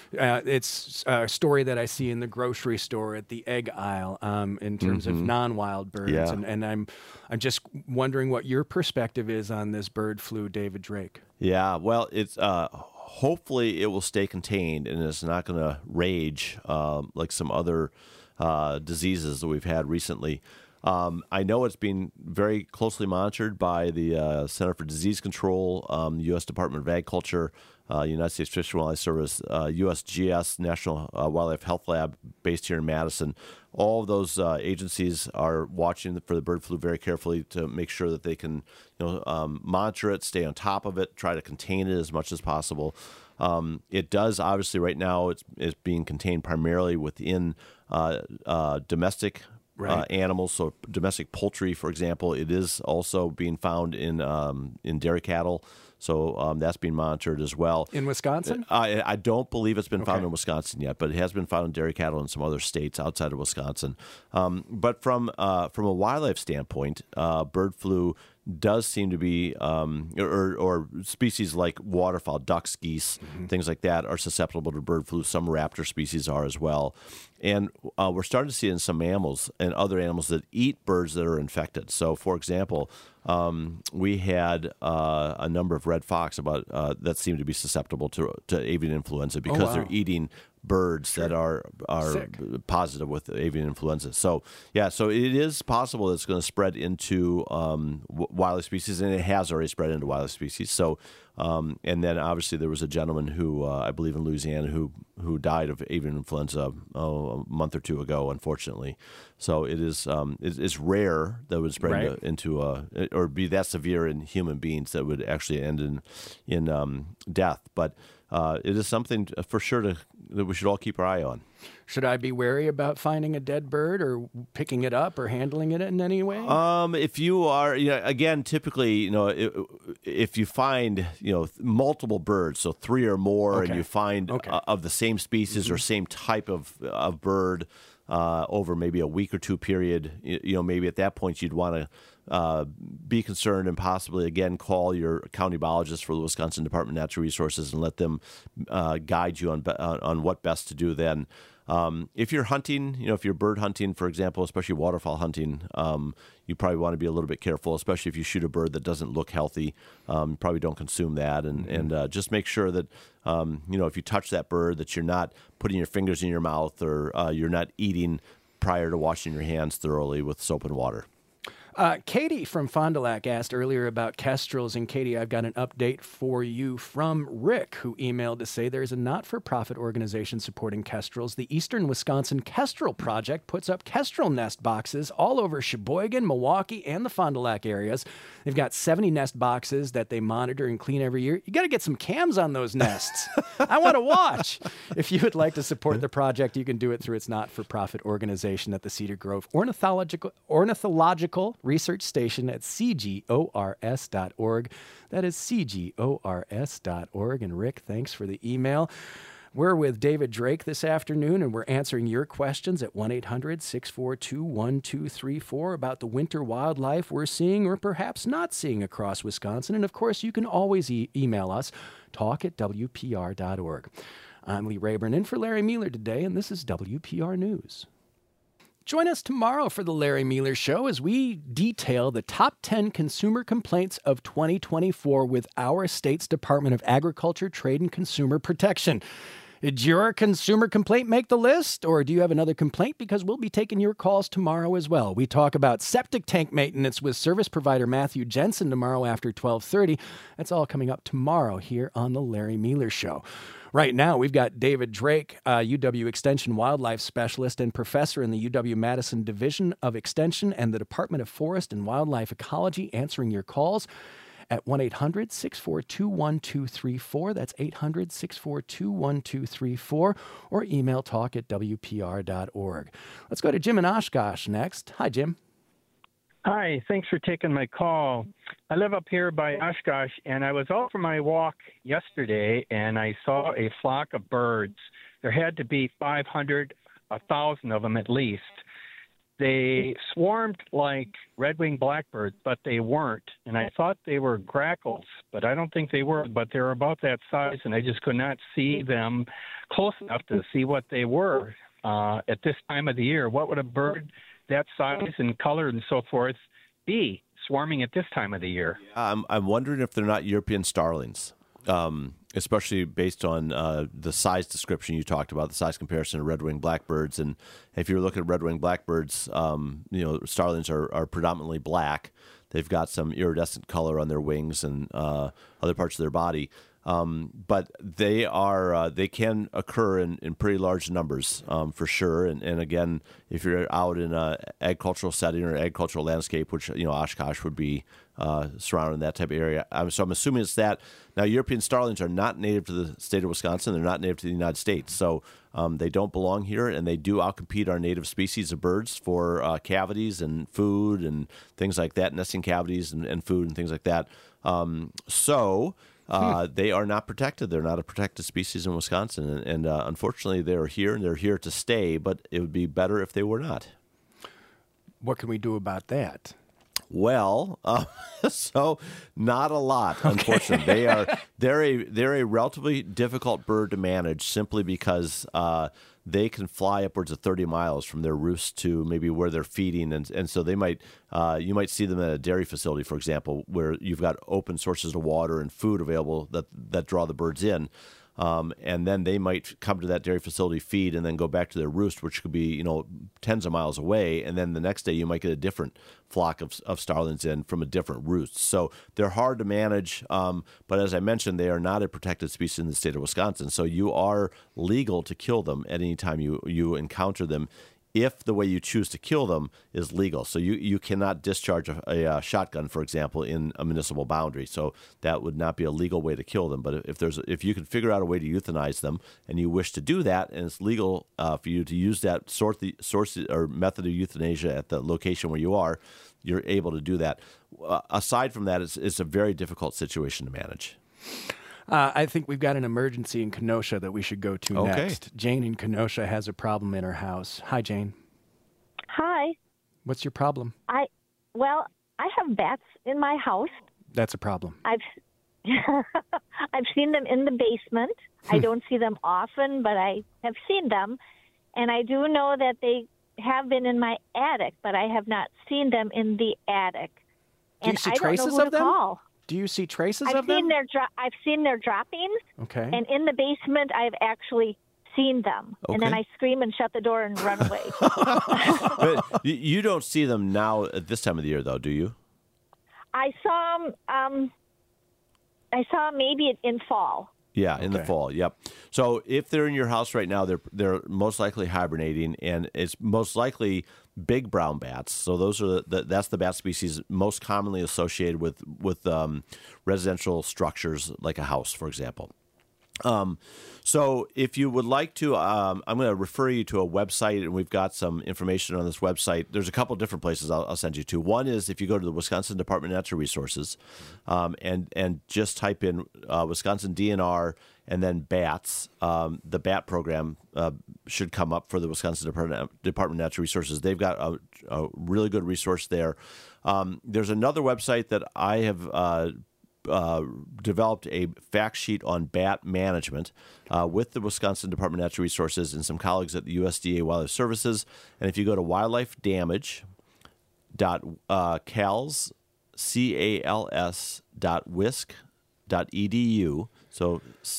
It's a story that I see in the grocery store at the egg aisle in terms of non-wild birds. Yeah. And I'm just wondering what your perspective is on this bird flu, David Drake. Yeah, well, it's hopefully it will stay contained and it's not going to rage like some other diseases that we've had recently. I know it's being very closely monitored by the Center for Disease Control, the U.S. Department of Agriculture, United States Fish and Wildlife Service, USGS, National Wildlife Health Lab, based here in Madison. All of those agencies are watching for the bird flu very carefully to make sure that they can, monitor it, stay on top of it, try to contain it as much as possible. It does, obviously, right now it's being contained primarily within domestic animals, so domestic poultry, for example. It is also being found in dairy cattle. So that's being monitored as well. In Wisconsin? I don't believe it's been found in Wisconsin yet, but it has been found in dairy cattle in some other states outside of Wisconsin. But from a wildlife standpoint, bird flu does seem to be, or species like waterfowl, ducks, geese, things like that are susceptible to bird flu. Some raptor species are as well. And we're starting to see it in some mammals and other animals that eat birds that are infected. So, for example, we had a number of red fox that seem to be susceptible to avian influenza because they're eating birds that are sick, positive with avian influenza. So so it is possible that it's going to spread into wildlife species, and it has already spread into wildlife species. So and then obviously there was a gentleman who I believe in Louisiana who died of avian influenza a month or two ago, unfortunately. So it is it's rare that it would spread into or be that severe in human beings that would actually end in death. But it is something for sure that we should all keep our eye on. Should I be wary about finding a dead bird or picking it up or handling it in any way? If you are, again, typically, if you find, multiple birds, so 3 or more, and you find of the same species or same type of bird over maybe a week or two period, maybe at that point you'd want to be concerned and possibly, again, call your county biologist for the Wisconsin Department of Natural Resources and let them guide you on what best to do then. If you're hunting, if you're bird hunting, for example, especially waterfowl hunting, you probably want to be a little bit careful, especially if you shoot a bird that doesn't look healthy. You probably don't consume that. And just make sure that, if you touch that bird, that you're not putting your fingers in your mouth or you're not eating prior to washing your hands thoroughly with soap and water. Katie from Fond du Lac asked earlier about kestrels. And Katie, I've got an update for you from Rick, who emailed to say there's a not-for-profit organization supporting kestrels. The Eastern Wisconsin Kestrel Project puts up kestrel nest boxes all over Sheboygan, Milwaukee, and the Fond du Lac areas. They've got 70 nest boxes that they monitor and clean every year. You got to get some cams on those nests. I want to watch. If you would like to support the project, you can do it through its not-for-profit organization at the Cedar Grove Ornithological Research Station at cgors.org. That is cgors.org. And Rick, thanks for the email. We're with David Drake this afternoon, and we're answering your questions at 1-800-642-1234 about the winter wildlife we're seeing or perhaps not seeing across Wisconsin. And, of course, you can always email us, talk@wpr.org. I'm Lee Rayburn in for Larry Mueller today, and this is WPR News. Join us tomorrow for the Larry Mueller Show as we detail the top 10 consumer complaints of 2024 with our state's Department of Agriculture, Trade, and Consumer Protection. Did your consumer complaint make the list, or do you have another complaint? Because we'll be taking your calls tomorrow as well. We talk about septic tank maintenance with service provider Matthew Jensen tomorrow after 12:30. That's all coming up tomorrow here on the Larry Mueller Show. Right now, we've got David Drake, UW Extension Wildlife Specialist and Professor in the UW-Madison Division of Extension and the Department of Forest and Wildlife Ecology, answering your calls at 1-800-642-1234. That's 800-642-1234. Or email talk@wpr.org. Let's go to Jim in Oshkosh next. Hi, Jim. Hi, thanks for taking my call. I live up here by Oshkosh, and I was out for my walk yesterday, and I saw a flock of birds. There had to be 500, 1,000 of them at least. They swarmed like red-winged blackbirds, but they weren't. And I thought they were grackles, but I don't think they were. But they're about that size, and I just could not see them close enough to see what they were at this time of the year. What would a bird that size and color and so forth be swarming at this time of the year? I'm wondering if they're not European starlings, especially based on the size description you talked about, the size comparison of red-winged blackbirds. And if you're looking at red-winged blackbirds, starlings are predominantly black. They've got some iridescent color on their wings and other parts of their body. But they can occur in pretty large numbers for sure. And again, if you're out in an agricultural setting or agricultural landscape, which Oshkosh would be surrounding that type of area, so I'm assuming it's that. Now, European starlings are not native to the state of Wisconsin. They're not native to the United States, so they don't belong here, and they do outcompete our native species of birds for cavities and food and things like that, nesting cavities and food and things like that. They are not protected. They're not a protected species in Wisconsin. And unfortunately, they're here, and they're here to stay, but it would be better if they were not. What can we do about that? Well, so not a lot, unfortunately. They're a relatively difficult bird to manage simply because they can fly upwards of 30 miles from their roost to maybe where they're feeding, and so they might you might see them at a dairy facility, for example, where you've got open sources of water and food available that draw the birds in. And then they might come to that dairy facility, feed, and then go back to their roost, which could be, tens of miles away. And then the next day you might get a different flock of starlings in from a different roost. So they're hard to manage. But as I mentioned, they are not a protected species in the state of Wisconsin. So you are legal to kill them at any time you encounter them, if the way you choose to kill them is legal. So you cannot discharge a shotgun, for example, in a municipal boundary. So that would not be a legal way to kill them. But if you can figure out a way to euthanize them and you wish to do that, and it's legal for you to use that source or method of euthanasia at the location where you are, you're able to do that. Aside from that, it's a very difficult situation to manage. I think we've got an emergency in Kenosha that we should go to next. Jane in Kenosha has a problem in her house. Hi, Jane. Hi. What's your problem? I have bats in my house. That's a problem. I've seen them in the basement. I don't see them often, but I have seen them. And I do know that they have been in my attic, but I have not seen them in the attic. Do you see traces of them? Call. Do you see traces of them? I've seen their droppings. Okay. And in the basement, I've actually seen them. And then Okay. I scream and shut the door and run away. But you don't see them now at this time of the year, though, do you? I saw 'em, I saw 'em maybe in fall. Yeah, in the fall. Yep. So if they're in your house right now, they're most likely hibernating, and it's most likely big brown bats. So those are that's the bat species most commonly associated with residential structures like a house, for example. So if you would like to, I'm going to refer you to a website, and we've got some information on this website. There's a couple different places I'll send you to. One is if you go to the Wisconsin Department of Natural Resources, and just type in Wisconsin DNR and then bats. The bat program should come up for the Wisconsin Department of Natural Resources. They've got a really good resource there. There's another website that I have developed a fact sheet on bat management with the Wisconsin Department of Natural Resources and some colleagues at the USDA Wildlife Services. And if you go to wildlifedamage.cals.wisc.edu, so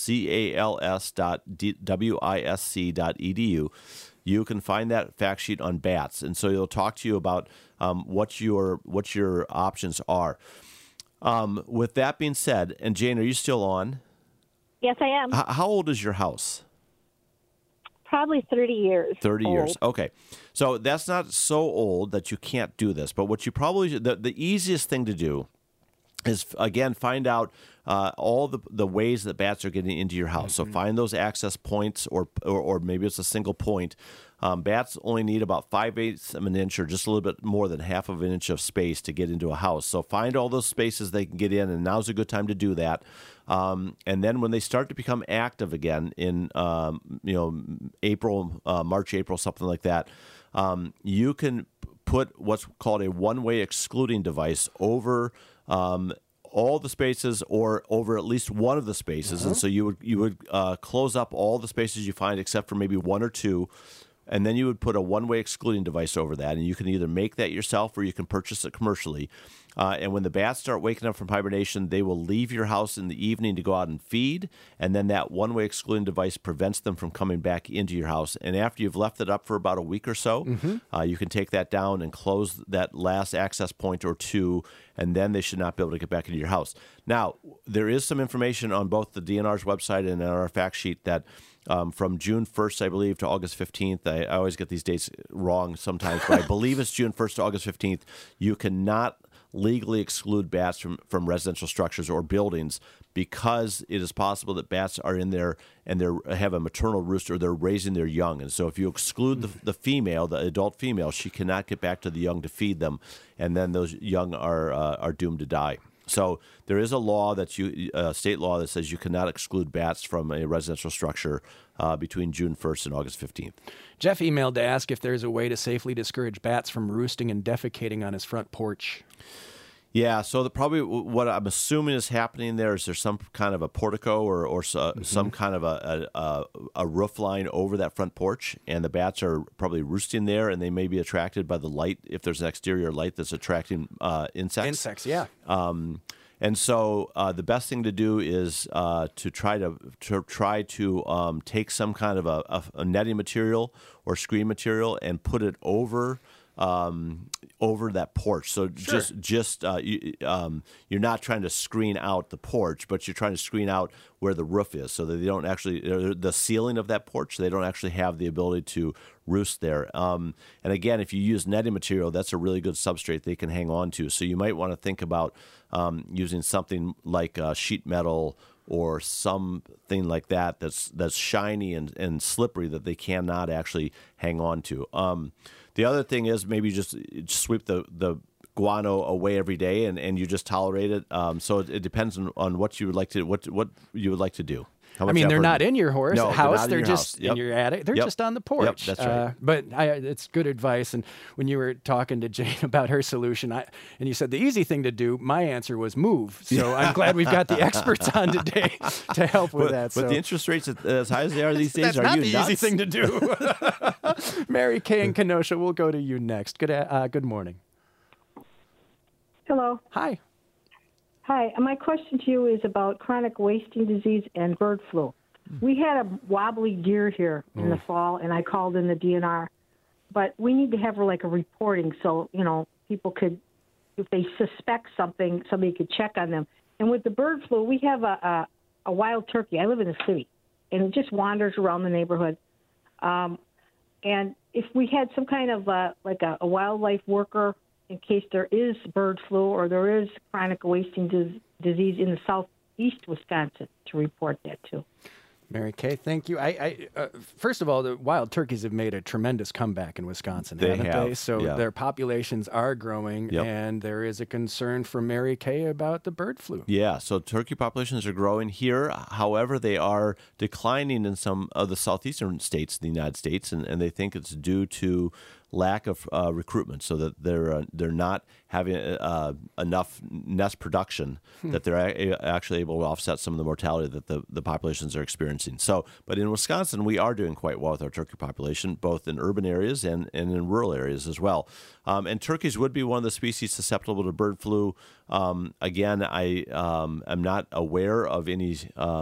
cals.wisc.edu, you can find that fact sheet on bats. And so it'll talk to you about what your options are. With that being said, and Jane, are you still on? Yes, I am. How old is your house? Probably 30 years. 30 old. years. Okay. So that's not so old that you can't do this. But what you probably, the easiest thing to do is, again, find out all the ways that bats are getting into your house. So find those access points, or maybe it's a single point. Bats only need about 5/8 of an inch, or just a little bit more than half of an inch of space to get into a house. So find all those spaces they can get in, and now's a good time to do that. And then when they start to become active again in April, March, April, something like that, you can put what's called a one-way excluding device over all the spaces, or over at least one of the spaces. And so you would close up all the spaces you find except for maybe one or two. And then you would put a one-way excluding device over that, and you can either make that yourself or you can purchase it commercially. And when the bats start waking up from hibernation, they will leave your house in the evening to go out and feed, and then that one-way excluding device prevents them from coming back into your house. And after you've left it up for about a week or so, you can take that down and close that last access point or two, and then they should not be able to get back into your house. Now, there is some information on both the DNR's website and our fact sheet that from June 1st, I believe, to August 15th. I always get these dates wrong sometimes, but I believe it's June 1st to August 15th. You cannot legally exclude bats from residential structures or buildings, because it is possible that bats are in there and they have a maternal roost, or they're raising their young. And so if you exclude the female, the adult female, she cannot get back to the young to feed them, and then those young are doomed to die. So there is a law state law that says you cannot exclude bats from a residential structure between June 1st and August 15th. Jeff emailed to ask if there's a way to safely discourage bats from roosting and defecating on his front porch. Yeah, so probably what I'm assuming is happening there is there's some kind of a portico or some kind of a roof line over that front porch, and the bats are probably roosting there, and they may be attracted by the light, if there's an exterior light that's attracting insects. Insects, yeah. And so the best thing to do is to try to take some kind of a netting material or screen material and put it over that porch. So Sure. You're not trying to screen out the porch, but you're trying to screen out where the roof is, so that they don't actually, the ceiling of that porch, they don't actually have the ability to roost there. And again, if you use netting material, that's a really good substrate they can hang on to. So you might want to think about using something like sheet metal or something like that's shiny and slippery that they cannot actually hang on to. The other thing is maybe just sweep the guano away every day, and you just tolerate it. So it depends on what you would like to what you would like to do. I mean, they're not in your house. They're just Yep. in your attic. They're Yep. just on the porch. Yep, that's right. But it's good advice. And when you were talking to Jane about her solution, and you said the easy thing to do, my answer was move. So I'm glad we've got the experts on today to help with that. But the interest rates as high as they are these days, that's are not you the nuts? easy thing to do. Mary Kay in Kenosha, we'll go to you next. Good morning. Hello. Hi. Hi. My question to you is about chronic wasting disease and bird flu. We had a wobbly deer here in the fall, and I called in the DNR. But we need to have like a reporting so, people could, if they suspect something, somebody could check on them. And with the bird flu, we have a wild turkey. I live in the city, and it just wanders around the neighborhood. And if we had some kind of like a wildlife worker in case there is bird flu or there is chronic wasting disease in the southeast Wisconsin to report that too. Mary Kay, thank you. First of all, the wild turkeys have made a tremendous comeback in Wisconsin, They haven't have, they? So yeah. their populations are growing, and there is a concern from Mary Kay about the bird flu. Yeah, so turkey populations are growing here. However, they are declining in some of the southeastern states in the United States, and they think it's due to lack of recruitment, so that they're not having enough nest production that they're actually able to offset some of the mortality that the populations are experiencing. So, but in Wisconsin, we are doing quite well with our turkey population, both in urban areas and in rural areas as well. And turkeys would be one of the species susceptible to bird flu. Again, I am not aware of any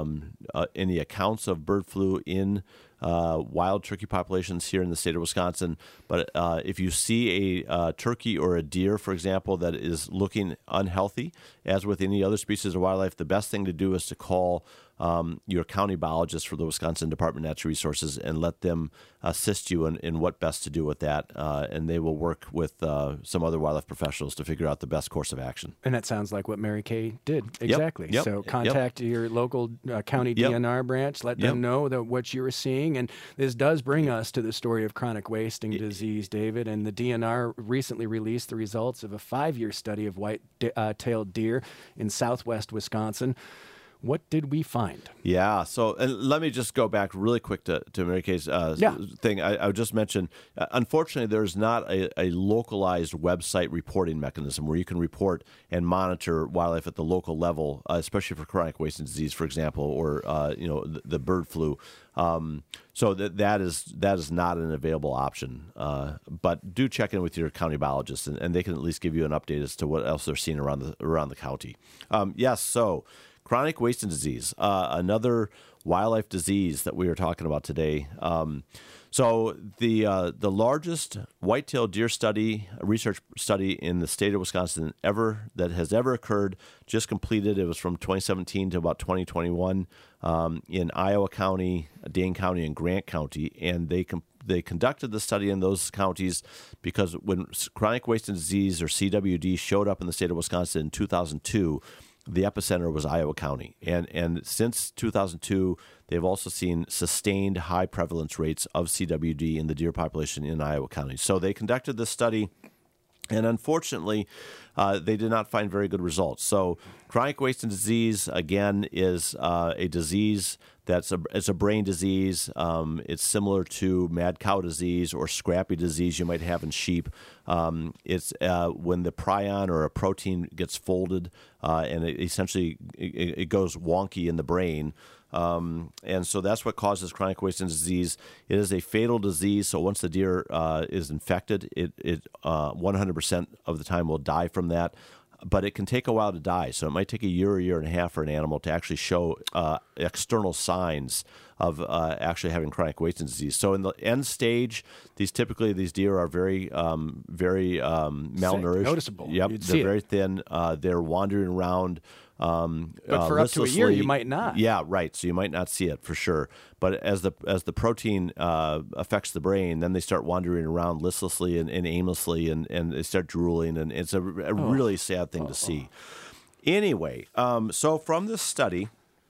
accounts of bird flu in wild turkey populations here in the state of Wisconsin. But if you see a turkey or a deer, for example, that is looking unhealthy, as with any other species of wildlife, the best thing to do is to call your county biologist for the Wisconsin Department of Natural Resources and let them assist you in what best to do with that. And they will work with some other wildlife professionals to figure out the best course of action. And that sounds like what Mary Kay did. Exactly. Yep. So contact your local county DNR branch. Let them know what you were seeing. And this does bring us to the story of chronic wasting disease, David. And the DNR recently released the results of a 5-year study of white-tailed deer in southwest Wisconsin. What did we find? Yeah, so and let me just go back really quick to Mary Kay's thing. I would just mention, unfortunately, there's not a localized website reporting mechanism where you can report and monitor wildlife at the local level, especially for chronic wasting disease, for example, or the bird flu. So that is not an available option. But do check in with your county biologist, and they can at least give you an update as to what else they're seeing around the county. So. Chronic wasting disease, another wildlife disease that we are talking about today. So the largest white-tailed deer research study in the state of Wisconsin that has ever occurred, just completed. It was from 2017 to about 2021 in Iowa County, Dane County, and Grant County, and they conducted the study in those counties because when chronic wasting disease, or CWD, showed up in the state of Wisconsin in 2002, the epicenter was Iowa County. And since 2002, they've also seen sustained high prevalence rates of CWD in the deer population in Iowa County. So they conducted this study, and unfortunately, they did not find very good results. So chronic wasting disease, again, is a disease it's a brain disease. It's similar to mad cow disease or scrappy disease you might have in sheep. It's when the prion or a protein gets folded and it goes wonky in the brain. And so that's what causes chronic wasting disease. It is a fatal disease, so once the deer is infected, it 100% of the time will die from that. But it can take a while to die, so it might take a year and a half for an animal to actually show external signs of actually having chronic wasting disease. So in the end stage, these deer are very malnourished. Noticeable. Yep, they're very thin. They're wandering around. But for up to a year, you might not. Yeah, right. So you might not see it for sure. But as the protein affects the brain, then they start wandering around listlessly and aimlessly, and they start drooling, and it's a really sad thing to see. Anyway, so from this study,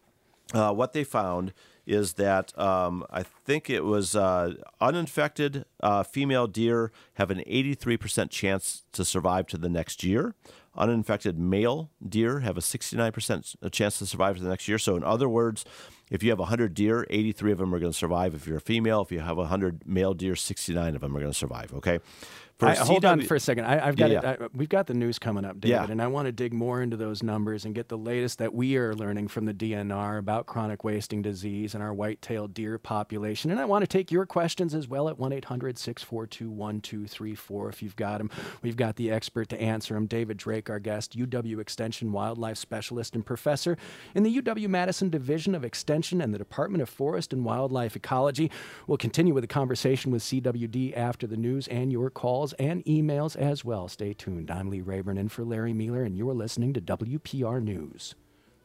what they found is that I think it was uninfected female deer have an 83% chance to survive to the next year. Uninfected male deer have a 69% chance to survive to the next year. So in other words, if you have 100 deer, 83 of them are going to survive. If you're a female, if you have 100 male deer, 69 of them are going to survive, okay? Hold on for a second. We've got the news coming up, David, and I want to dig more into those numbers and get the latest that we are learning from the DNR about chronic wasting disease and our white-tailed deer population. And I want to take your questions as well at 1-800-642-1234 if you've got them. We've got the expert to answer them, David Drake Drake, our guest, UW Extension wildlife specialist and professor in the UW-Madison Division of Extension and the Department of Forest and Wildlife Ecology. We'll continue with a conversation with CWD after the news and your calls and emails as well. Stay tuned. I'm Lee Rayburn in for Larry Mueller, and you're listening to WPR News.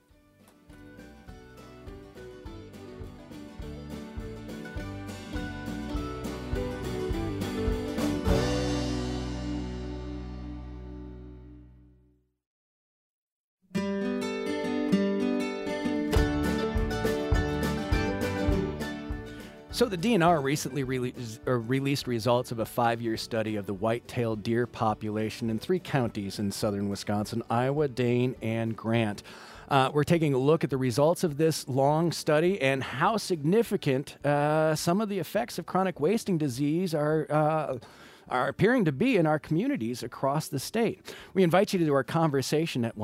So the DNR recently released results of a 5-year study of the white-tailed deer population in 3 counties in southern Wisconsin: Iowa, Dane, and Grant. We're taking a look at the results of this long study and how significant some of the effects of chronic wasting disease are appearing to be in our communities across the state. We invite you to our conversation at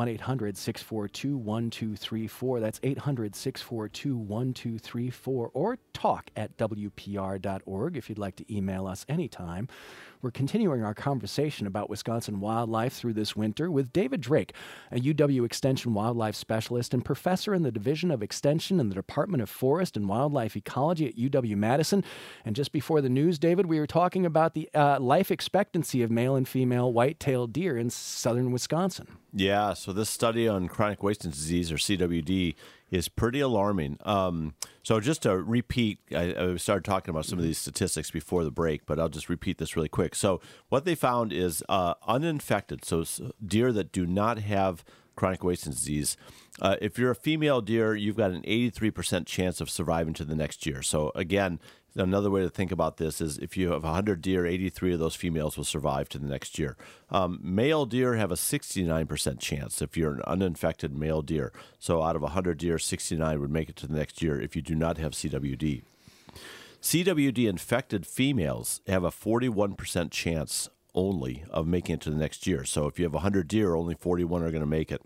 1-800-642-1234. That's 800-642-1234, or talk at WPR.org if you'd like to email us anytime. We're continuing our conversation about Wisconsin wildlife through this winter with David Drake, a UW Extension wildlife specialist and professor in the Division of Extension in the Department of Forest and Wildlife Ecology at UW-Madison. And just before the news, David, we were talking about the life expectancy of male and female white-tailed deer in southern Wisconsin. Yeah, so this study on chronic wasting disease, or CWD, is pretty alarming. So just to repeat, I started talking about some of these statistics before the break, but I'll just repeat this really quick. So what they found is uninfected, so deer that do not have chronic wasting disease, if you're a female deer, you've got an 83% chance of surviving to the next year. So again, another way to think about this is if you have 100 deer, 83 of those females will survive to the next year. Male deer have a 69% chance if you're an uninfected male deer. So out of 100 deer, 69 would make it to the next year if you do not have CWD. CWD-infected females have a 41% chance only of making it to the next year. So if you have 100 deer, only 41 are going to make it.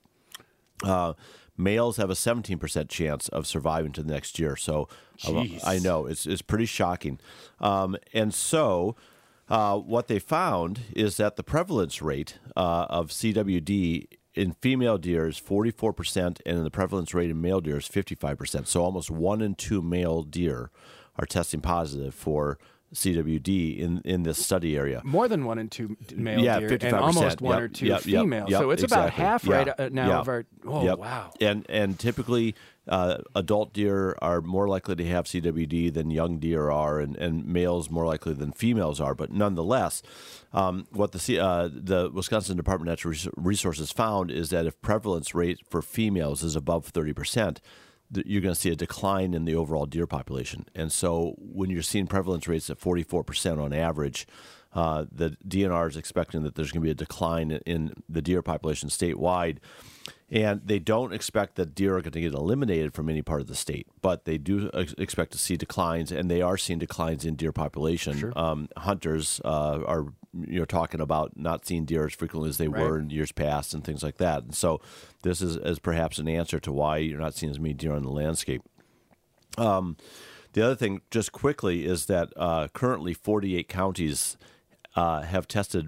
Males have a 17% chance of surviving to the next year. So I know it's pretty shocking. And so what they found is that the prevalence rate of CWD in female deer is 44%, and the prevalence rate in male deer is 55%. So almost 1 in 2 male deer are testing positive for CWD in this study area. More than 1 in 2 male deer, 55%, and almost 1 or 2 female. So it's about half now of our. Wow! And typically, adult deer are more likely to have CWD than young deer are, and males more likely than females are. But nonetheless, what the Wisconsin Department of Natural Resources found is that if prevalence rate for females is above 30%, you're going to see a decline in the overall deer population. And so when you're seeing prevalence rates at 44% on average, the DNR is expecting that there's going to be a decline in the deer population statewide. And they don't expect that deer are going to get eliminated from any part of the state, but they do expect to see declines, and they are seeing declines in deer population. Sure. Hunters are talking about not seeing deer as frequently as they were in years past and things like that. And so this is perhaps an answer to why you're not seeing as many deer on the landscape. The other thing, just quickly, is that currently 48 counties have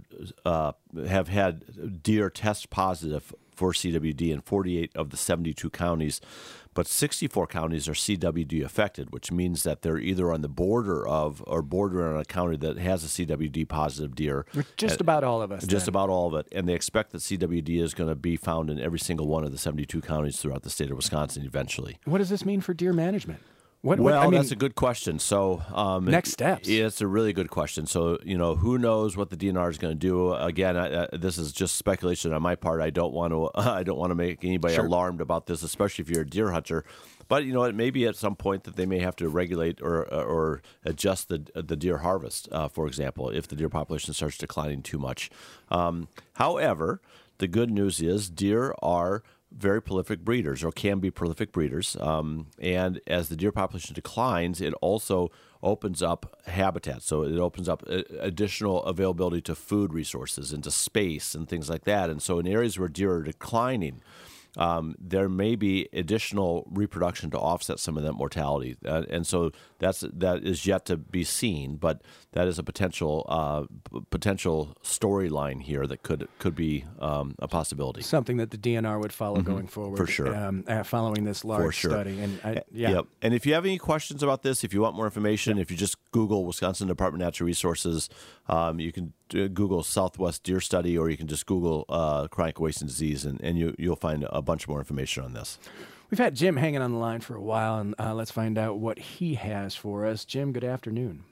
had deer test positive for CWD in 48 of the 72 counties, but 64 counties are CWD affected, which means that they're either on the border of or bordering on a county that has a CWD positive deer. Just about all of us. Just about all of it. And they expect that CWD is going to be found in every single one of the 72 counties throughout the state of Wisconsin eventually. What does this mean for deer management? That's a good question. So next steps. It's a really good question. So who knows what the DNR is going to do? Again, this is just speculation on my part. I don't want to make anybody alarmed about this, especially if you're a deer hunter. But it may be at some point that they may have to regulate or adjust the deer harvest, for example, if the deer population starts declining too much. However, the good news is deer are very prolific breeders, or can be prolific breeders. And as the deer population declines, it also opens up habitat. So it opens up additional availability to food resources and to space and things like that. And so in areas where deer are declining, there may be additional reproduction to offset some of that mortality, and so that is yet to be seen. But that is a potential storyline here that could be a possibility. Something that the DNR would follow going forward, for sure. Following this large study. And Yep. And if you have any questions about this, if you want more information, if you just Google Wisconsin Department of Natural Resources, you can Google Southwest Deer Study, or you can just Google chronic wasting disease, and you'll find a bunch more information on this. We've had Jim hanging on the line for a while, and let's find out what he has for us. Jim, good afternoon.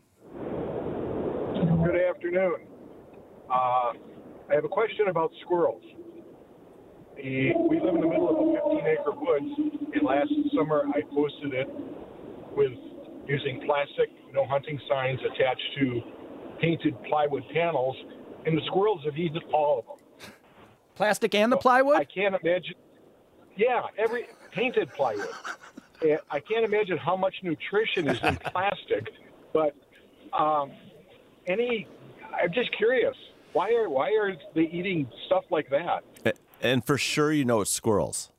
Good afternoon. I have a question about squirrels. We live in the middle of a 15-acre woods, and last summer I posted it with using plastic no hunting signs attached to painted plywood panels, and the squirrels have eaten all of them. Plastic and the plywood? I can't imagine. Yeah, every painted plywood. I can't imagine how much nutrition is in plastic, but I'm just curious. Why are they eating stuff like that? And for sure, it's squirrels.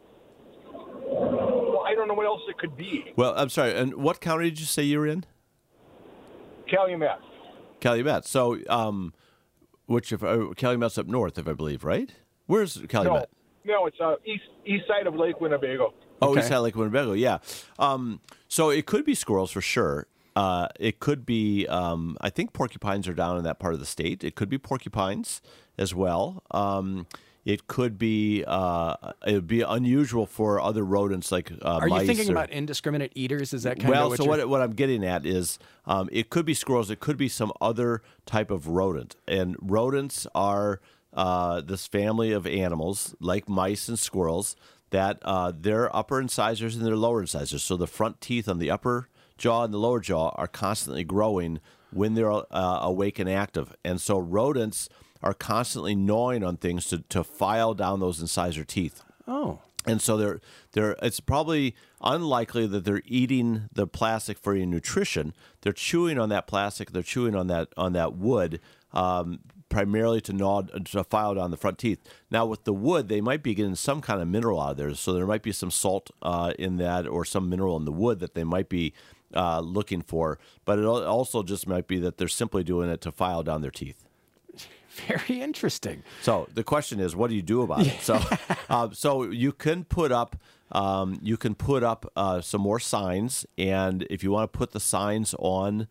Well, I don't know what else it could be. Well, I'm sorry. And what county did you say you were in? Calumet. Calumet. So, Calumet's up north, if I believe, right? Where's Calumet? No, it's east side of Lake Winnebago. Oh, east side of Lake Winnebago, yeah. So it could be squirrels for sure. It could be, I think porcupines are down in that part of the state. It could be porcupines as well. It could be, it would be unusual for other rodents like mice. Are you thinking about indiscriminate eaters? Is that kind of what what I'm getting at is it could be squirrels. It could be some other type of rodent. And rodents are this family of animals like mice and squirrels that they're upper incisors and they're lower incisors. So the front teeth on the upper jaw and the lower jaw are constantly growing when they're awake and active. And so rodents are constantly gnawing on things to file down those incisor teeth. Oh. And so it's probably unlikely that they're eating the plastic for your nutrition. They're chewing on that plastic. They're chewing on that wood, primarily to file down the front teeth. Now with the wood, they might be getting some kind of mineral out of there. So there might be some salt in that, or some mineral in the wood that they might be looking for. But it also just might be that they're simply doing it to file down their teeth. Very interesting. So the question is, what do you do about it? So you can put up some more signs, and if you want to put the signs on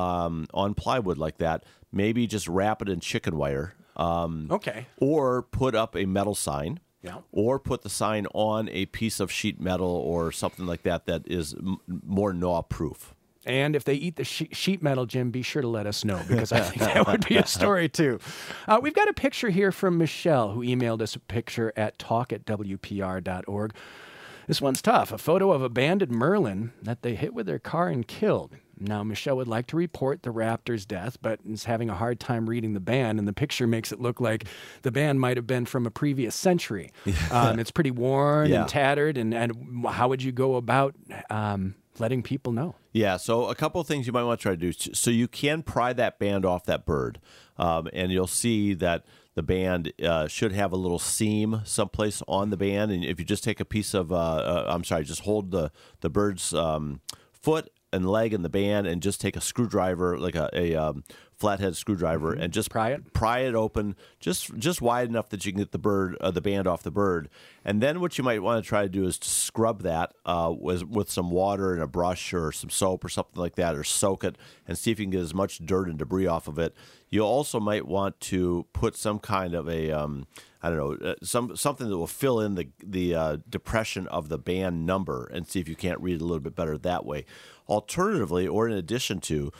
plywood like that, maybe just wrap it in chicken wire. Okay. Or put up a metal sign. Yeah. Or put the sign on a piece of sheet metal or something like that is more gnaw-proof. And if they eat the sheet metal, Jim, be sure to let us know, because I think that would be a story, too. We've got a picture here from Michelle, who emailed us a picture at talk@wpr.org. This one's tough. A photo of a banded merlin that they hit with their car and killed. Now, Michelle would like to report the raptor's death, but is having a hard time reading the band, and the picture makes it look like the band might have been from a previous century. It's pretty worn and tattered, and how would you go about letting people know? Yeah, so a couple of things you might want to try to do. So you can pry that band off that bird, and you'll see that the band should have a little seam someplace on the band. And if you just take a piece of, just hold the bird's foot and leg in the band, and just take a screwdriver, like a flathead screwdriver, and just pry it open, just wide enough that you can get the band off the bird. And then what you might want to try to do is to scrub that with some water and a brush or some soap or something like that, or soak it and see if you can get as much dirt and debris off of it. You also might want to put some kind of a something that will fill in the depression of the band number, and see if you can't read it a little bit better that way. Alternatively, or in addition to,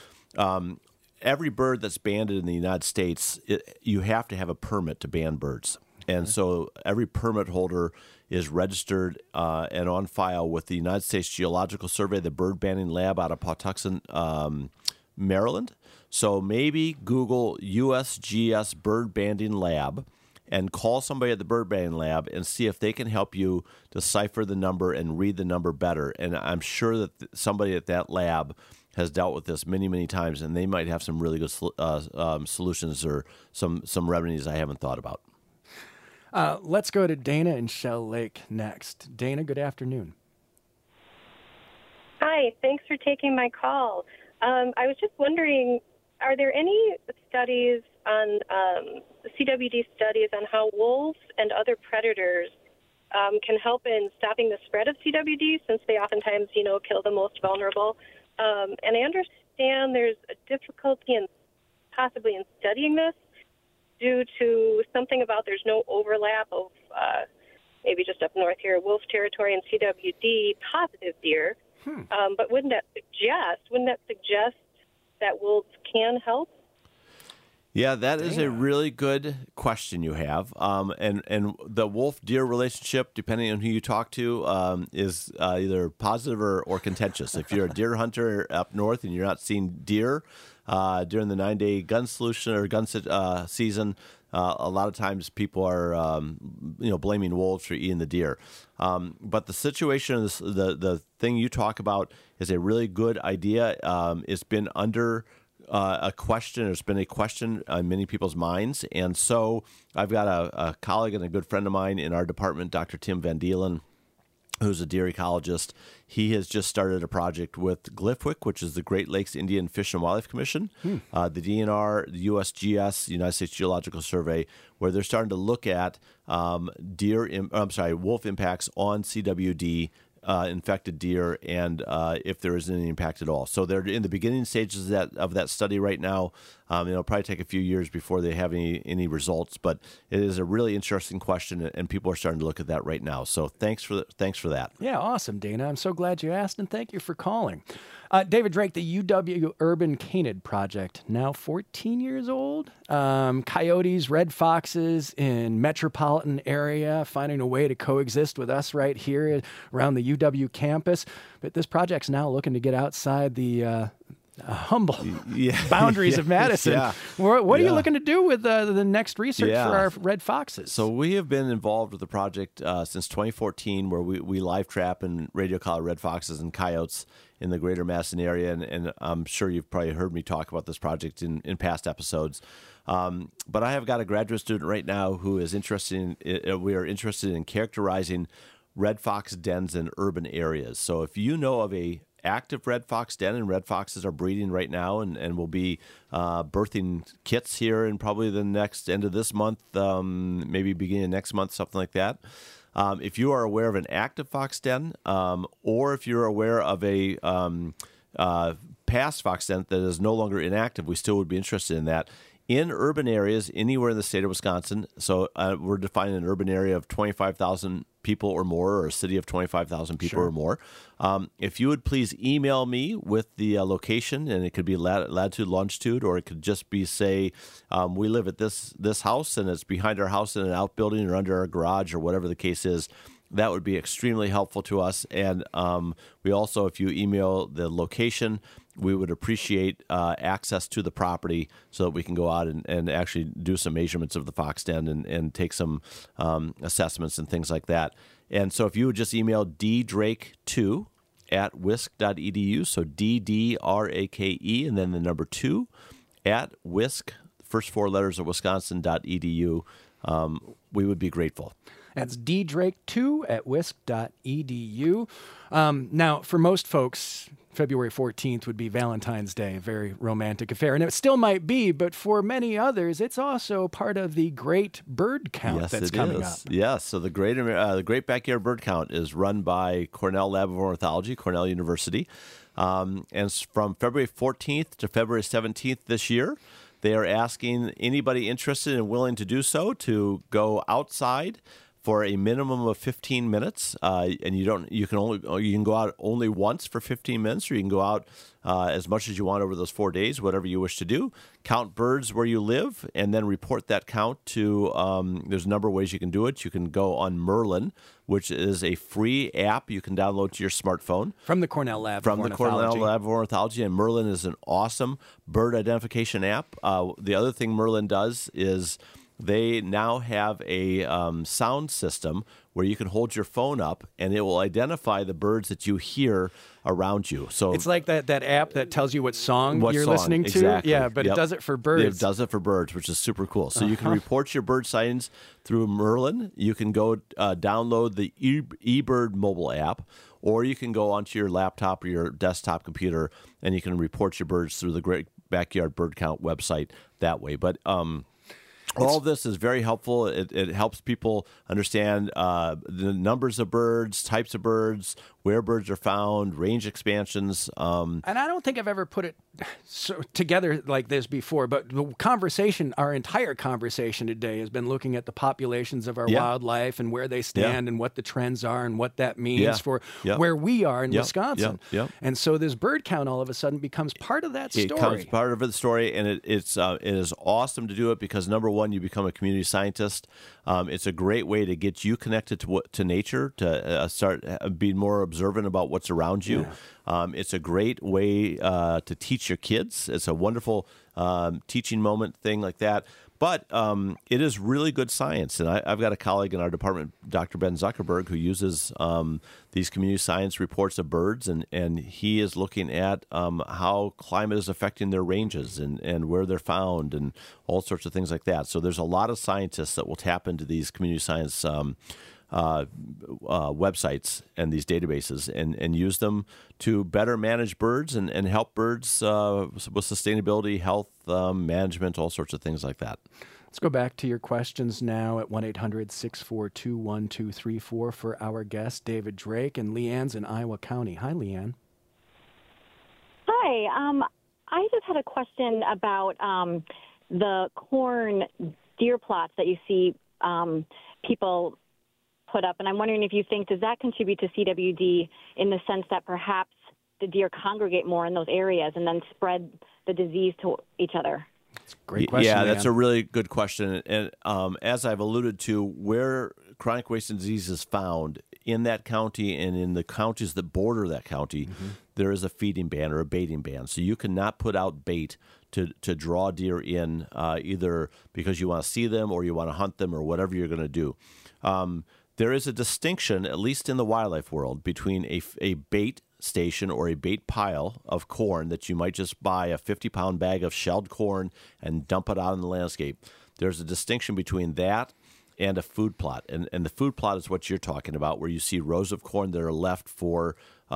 every bird that's banded in the United States, you have to have a permit to band birds. And so every permit holder is registered and on file with the United States Geological Survey, the bird banding lab out of Pawtuxet, Maryland. So maybe Google USGS Bird Banding Lab and call somebody at the bird banding lab and see if they can help you decipher the number and read the number better. And I'm sure that somebody at that lab has dealt with this many, many times, and they might have some really good solutions or some remedies I haven't thought about. Let's go to Dana in Shell Lake next. Dana, good afternoon. Hi, thanks for taking my call. I was just wondering, are there any studies on CWD studies on how wolves and other predators can help in stopping the spread of CWD, since they oftentimes, kill the most vulnerable? And I understand there's a difficulty possibly in studying this due to something about there's no overlap of maybe just up north here, wolf territory and CWD positive deer. But wouldn't that suggest that wolves can help? Yeah, that is a really good question you have. And the wolf-deer relationship, depending on who you talk to, is either positive or contentious. If you're a deer hunter up north and you're not seeing deer during the 9-day gun solution or gun season, a lot of times people are, blaming wolves for eating the deer. But the situation, the thing you talk about is a really good idea. It's been under a question. There's been a question on many people's minds. And so I've got a colleague and a good friend of mine in our department, Dr. Tim Van Dielen, who's a deer ecologist. He has just started a project with GLFWC, which is the Great Lakes Indian Fish and Wildlife Commission, the DNR, the USGS, the United States Geological Survey, where they're starting to look at wolf impacts on CWD infected deer, and if there is any impact at all. So they're in the beginning stages of that study right now. It'll probably take a few years before they have any results, but it is a really interesting question, and people are starting to look at that right now. So thanks for that. Yeah, awesome, Dana. I'm so glad you asked, and thank you for calling. David Drake, the UW Urban Canid Project, now 14 years old. Coyotes, red foxes in metropolitan area, finding a way to coexist with us right here around the UW campus. But this project's now looking to get outside the humble boundaries of Madison. Yeah. What are you looking to do with the next research for our red foxes? So we have been involved with the project since 2014, where we live trap and radio collar red foxes and coyotes in the greater Madison area, and I'm sure you've probably heard me talk about this project in past episodes. But I have got a graduate student right now who is we are interested in characterizing red fox dens in urban areas. So if you know of a active red fox den, and red foxes are breeding right now and will be birthing kits here in probably the next end of this month, maybe beginning of next month, something like that. If you are aware of an active fox den, or if you're aware of a past fox den that is no longer inactive, we still would be interested in that. In urban areas, anywhere in the state of Wisconsin, so we're defining an urban area of 25,000 people or more, or a city of 25,000 people or more. If you would please email me with the location, and it could be latitude, longitude, or it could just be, say, we live at this house, and it's behind our house in an outbuilding or under our garage, or whatever the case is. That would be extremely helpful to us. And we also, if you email the location, we would appreciate access to the property so that we can go out and actually do some measurements of the fox den and take some assessments and things like that. And so if you would just email ddrake2 at wisc.edu, so DDRAKE, and then the number 2 at wisc, first 4 letters of Wisconsin.edu, we would be grateful. That's ddrake2 at wisc.edu. Now, for most folks, February 14th would be Valentine's Day, a very romantic affair. And it still might be, but for many others, it's also part of the Great Bird Count that's coming up. Yes, so the Great Backyard Bird Count is run by Cornell Lab of Ornithology, Cornell University. And from February 14th to February 17th this year, they are asking anybody interested and willing to do so to go outside for a minimum of 15 minutes, and you can go out only once for 15 minutes, or you can go out as much as you want over those 4 days, whatever you wish to do. Count birds where you live, and then report that count to. There's a number of ways you can do it. You can go on Merlin, which is a free app you can download to your smartphone from the Cornell Lab of Ornithology. Cornell Lab of Ornithology, and Merlin is an awesome bird identification app. The other thing Merlin does is they now have a sound system where you can hold your phone up and it will identify the birds that you hear around you. So it's like that app that tells you what song you're song, listening to. exactly. Yeah, but Yep. it does it for birds. It does it for birds, which is super cool. So you can report your bird sightings through Merlin. You can go download the eBird mobile app, or you can go onto your laptop or your desktop computer and you can report your birds through the Great Backyard Bird Count website that way. But all of this is very helpful. It helps people understand the numbers of birds, types of birds, where birds are found, range expansions. And I don't think I've ever put it together like this before, but the conversation, our entire conversation today has been looking at the populations of our wildlife and where they stand and what the trends are and what that means for where we are in Wisconsin. And so this bird count all of a sudden becomes part of that story. It becomes part of the story, and it is awesome to do it because, number one, you become a community scientist. It's a great way to get you connected to nature, to start being more observant about what's around you. It's a great way to teach your kids. It's a wonderful teaching moment, thing like that. But it is really good science. And I've got a colleague in our department, Dr. Ben Zuckerberg, who uses these community science reports of birds, and he is looking at how climate is affecting their ranges and where they're found and all sorts of things like that. So there's a lot of scientists that will tap into these community science websites and these databases and use them to better manage birds and help birds with sustainability, health, management, all sorts of things like that. Let's go back to your questions now at 1-800-642-1234 for our guest, David Drake, and Leanne's in Iowa County. Hi, Leanne. Hi. I just had a question about the corn deer plots that you see people put up, and I'm wondering if you think, does that contribute to CWD in the sense that perhaps the deer congregate more in those areas and then spread the disease to each other? That's a great question. Yeah, that's a really good question. And as I've alluded to, where chronic wasting disease is found in that county and in the counties that border that county, there is a feeding ban or a baiting ban. So you cannot put out bait to draw deer in, either because you want to see them or you want to hunt them or whatever you're going to do. There is a distinction, at least in the wildlife world, between a bait station or a bait pile of corn that you might just buy a 50-pound bag of shelled corn and dump it out in the landscape. There's a distinction between that and a food plot. And the food plot is what you're talking about, where you see rows of corn that are left for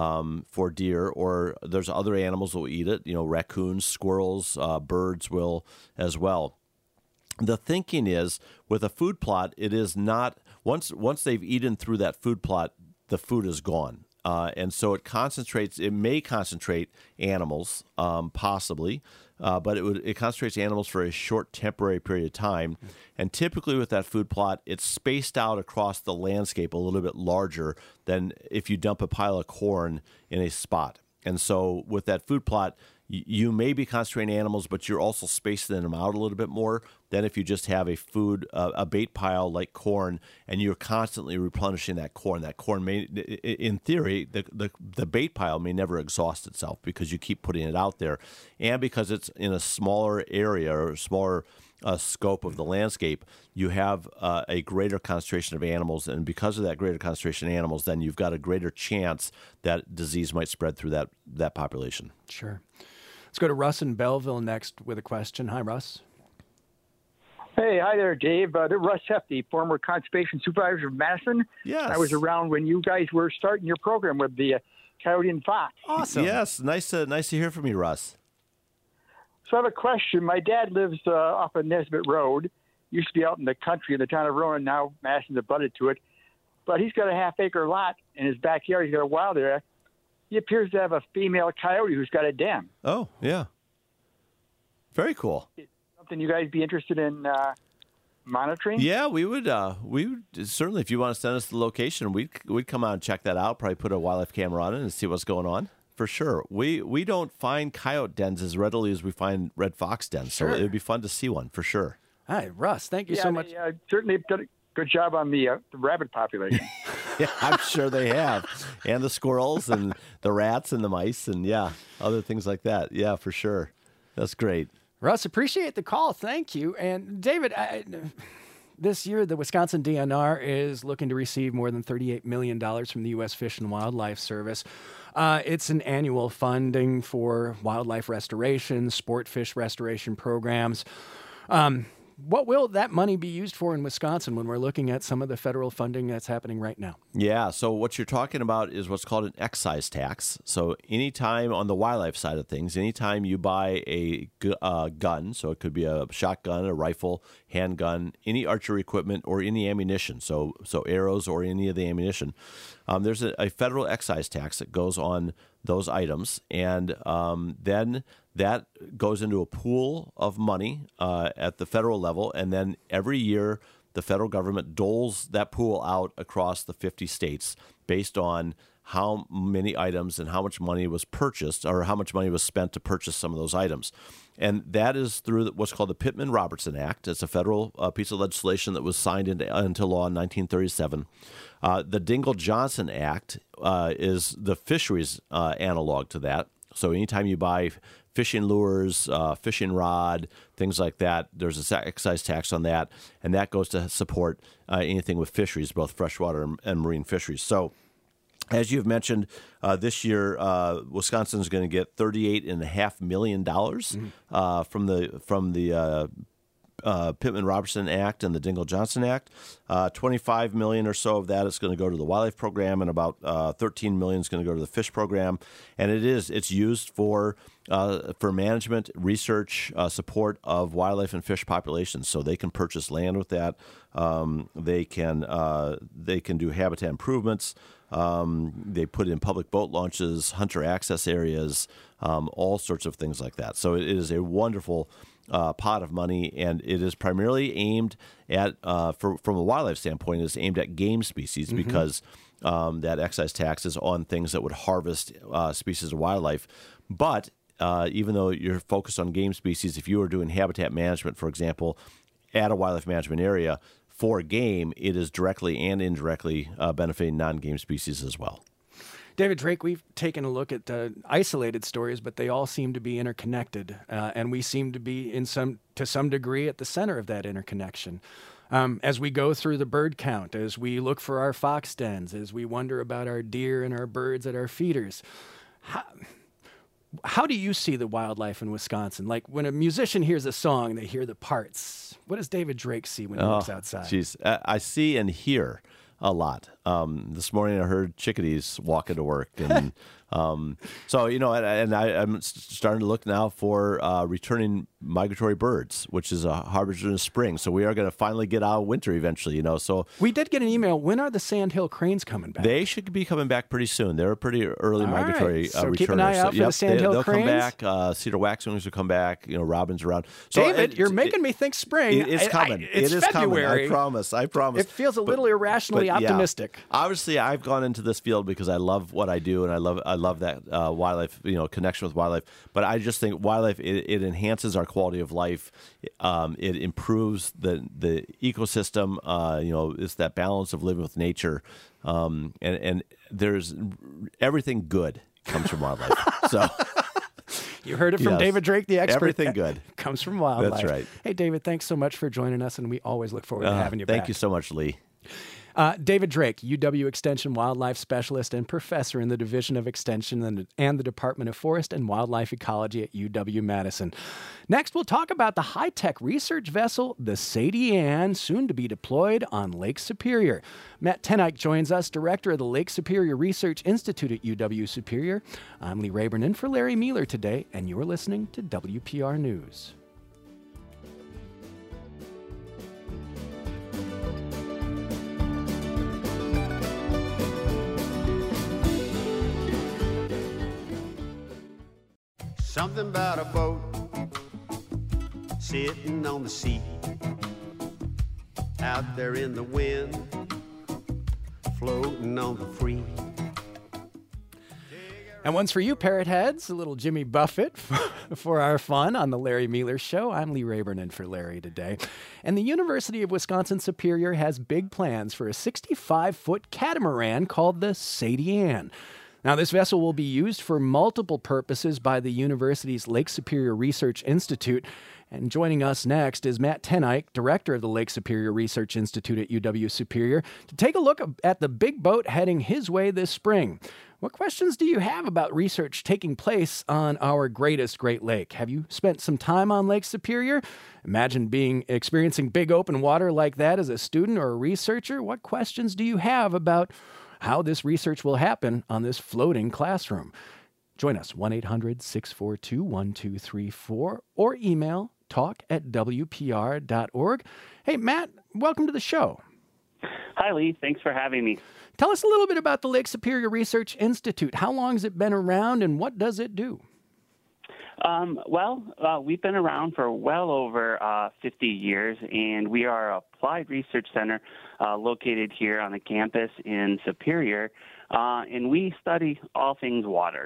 deer, or there's other animals that will eat it. You know, raccoons, squirrels, birds will as well. The thinking is, with a food plot, it is not, once they've eaten through that food plot, the food is gone. And so it may concentrate animals, possibly, but it concentrates animals for a short temporary period of time. And typically with that food plot, it's spaced out across the landscape a little bit larger than if you dump a pile of corn in a spot. And so with that food plot, you may be concentrating animals, but you're also spacing them out a little bit more than if you just have a bait pile like corn, and you're constantly replenishing that corn. That corn may, in theory, the bait pile may never exhaust itself because you keep putting it out there, and because it's in a smaller area or smaller scope of the landscape, you have a greater concentration of animals, and because of that greater concentration of animals, then you've got a greater chance that disease might spread through that population. Sure. Let's go to Russ in Belleville next with a question. Hi, Russ. Hey, hi there, Dave. Russ Hefty, former conservation supervisor of Madison. Yes. I was around when you guys were starting your program with the coyote and fox. Awesome. Yes, nice to hear from you, Russ. So I have a question. My dad lives off of Nesbitt Road. Used to be out in the country in the town of Rowan. Now Madison's abutted to it. But he's got a half-acre lot in his backyard. He's got a wild area. He appears to have a female coyote who's got a den. Oh, yeah. Very cool. Something you guys be interested in monitoring? Yeah, we would certainly, if you want to send us the location, we'd come out and check that out, probably put a wildlife camera on it and see what's going on. For sure. We don't find coyote dens as readily as we find red fox dens, so it would be fun to see one, for sure. Hi, Russ. Thank you so much. They certainly done a good job on the rabbit population. Yeah, I'm sure they have. And the squirrels and the rats and the mice and, other things like that. Yeah, for sure. That's great. Russ, appreciate the call. Thank you. And David, this year, the Wisconsin DNR is looking to receive more than $38 million from the U.S. Fish and Wildlife Service. It's an annual funding for wildlife restoration, sport fish restoration programs. What will that money be used for in Wisconsin when we're looking at some of the federal funding that's happening right now? Yeah, so what you're talking about is what's called an excise tax. So anytime on the wildlife side of things, anytime you buy a gun, so it could be a shotgun, a rifle, handgun, any archery equipment, or any ammunition, so arrows or any of the ammunition, there's a federal excise tax that goes on those items, and then that goes into a pool of money at the federal level, and then every year the federal government doles that pool out across the 50 states based on how many items and how much money was purchased or how much money was spent to purchase some of those items. And that is through what's called the Pittman-Robertson Act. It's a federal piece of legislation that was signed into law in 1937. The Dingell-Johnson Act is the fisheries analog to that. So anytime you buy fishing lures, fishing rod, things like that, there's an excise tax on that, and that goes to support anything with fisheries, both freshwater and marine fisheries. So as you've mentioned, this year Wisconsin is going to get $38.5 million from the Pittman-Robertson Act and the Dingell-Johnson Act. $25 million or so of that is going to go to the wildlife program, and about $13 million is going to go to the fish program. And it's used for management, research, support of wildlife and fish populations. So they can purchase land with that. They can do habitat improvements. They put in public boat launches, hunter access areas, all sorts of things like that. So it is a wonderful pot of money, and it is primarily aimed at, from a wildlife standpoint, is aimed at game species because that excise tax is on things that would harvest species of wildlife. But even though you're focused on game species, if you were doing habitat management, for example, at a wildlife management area for game, it is directly and indirectly benefiting non-game species as well. David Drake, we've taken a look at isolated stories, but they all seem to be interconnected, and we seem to be to some degree at the center of that interconnection. As we go through the bird count, as we look for our fox dens, as we wonder about our deer and our birds at our feeders, how do you see the wildlife in Wisconsin? Like when a musician hears a song, they hear the parts. What does David Drake see when he looks outside? Geez, I see and hear a lot. This morning I heard chickadees walking to work, and so I'm starting to look now for returning migratory birds, which is a harbinger of spring. So we are going to finally get out of winter eventually. So we did get an email. When are the sandhill cranes coming back? They should be coming back pretty soon. They're a pretty early migratory so returners. Keep an eye out for the sandhill they'll cranes. Come back. Cedar waxwings will come back. Robins around. So David, you're making me think spring. It's coming. It's February. Coming. I promise. It feels a little irrationally optimistic. Yeah. Obviously, I've gone into this field because I love what I do, and I love that wildlife, connection with wildlife. But I just think wildlife it enhances our quality of life. It improves the ecosystem. It's that balance of living with nature, and there's everything good comes from wildlife. So. You heard it from David Drake, the expert. Everything good comes from wildlife. That's right. Hey, David, thanks so much for joining us, and we always look forward to having you back. Thank you so much, Lee. David Drake, UW Extension Wildlife Specialist and Professor in the Division of Extension and the Department of Forest and Wildlife Ecology at UW-Madison. Next, we'll talk about the high-tech research vessel, the Sadie Ann, soon to be deployed on Lake Superior. Matt Teneyck joins us, Director of the Lake Superior Research Institute at UW-Superior. I'm Lee Rayburn in for Larry Mueller today, and you're listening to WPR News. Something about a boat sitting on the sea, out there in the wind, floating on the free. And one's for you, parrot heads, a little Jimmy Buffett for our fun on the Larry Mueller Show. I'm Lee Rayburn in for Larry today. And the University of Wisconsin-Superior has big plans for a 65-foot catamaran called the Sadie Ann. Now, this vessel will be used for multiple purposes by the university's Lake Superior Research Institute. And joining us next is Matt Teneyck, director of the Lake Superior Research Institute at UW-Superior, to take a look at the big boat heading his way this spring. What questions do you have about research taking place on our greatest Great Lake? Have you spent some time on Lake Superior? Imagine experiencing big open water like that as a student or a researcher. What questions do you have about how this research will happen on this floating classroom? Join us, 1-800-642-1234, or email talk@wpr.org. Hey, Matt, welcome to the show. Hi, Lee. Thanks for having me. Tell us a little bit about the Lake Superior Research Institute. How long has it been around, and what does it do? We've been around for well over 50 years, and we are an applied research center located here on the campus in Superior, and we study all things water,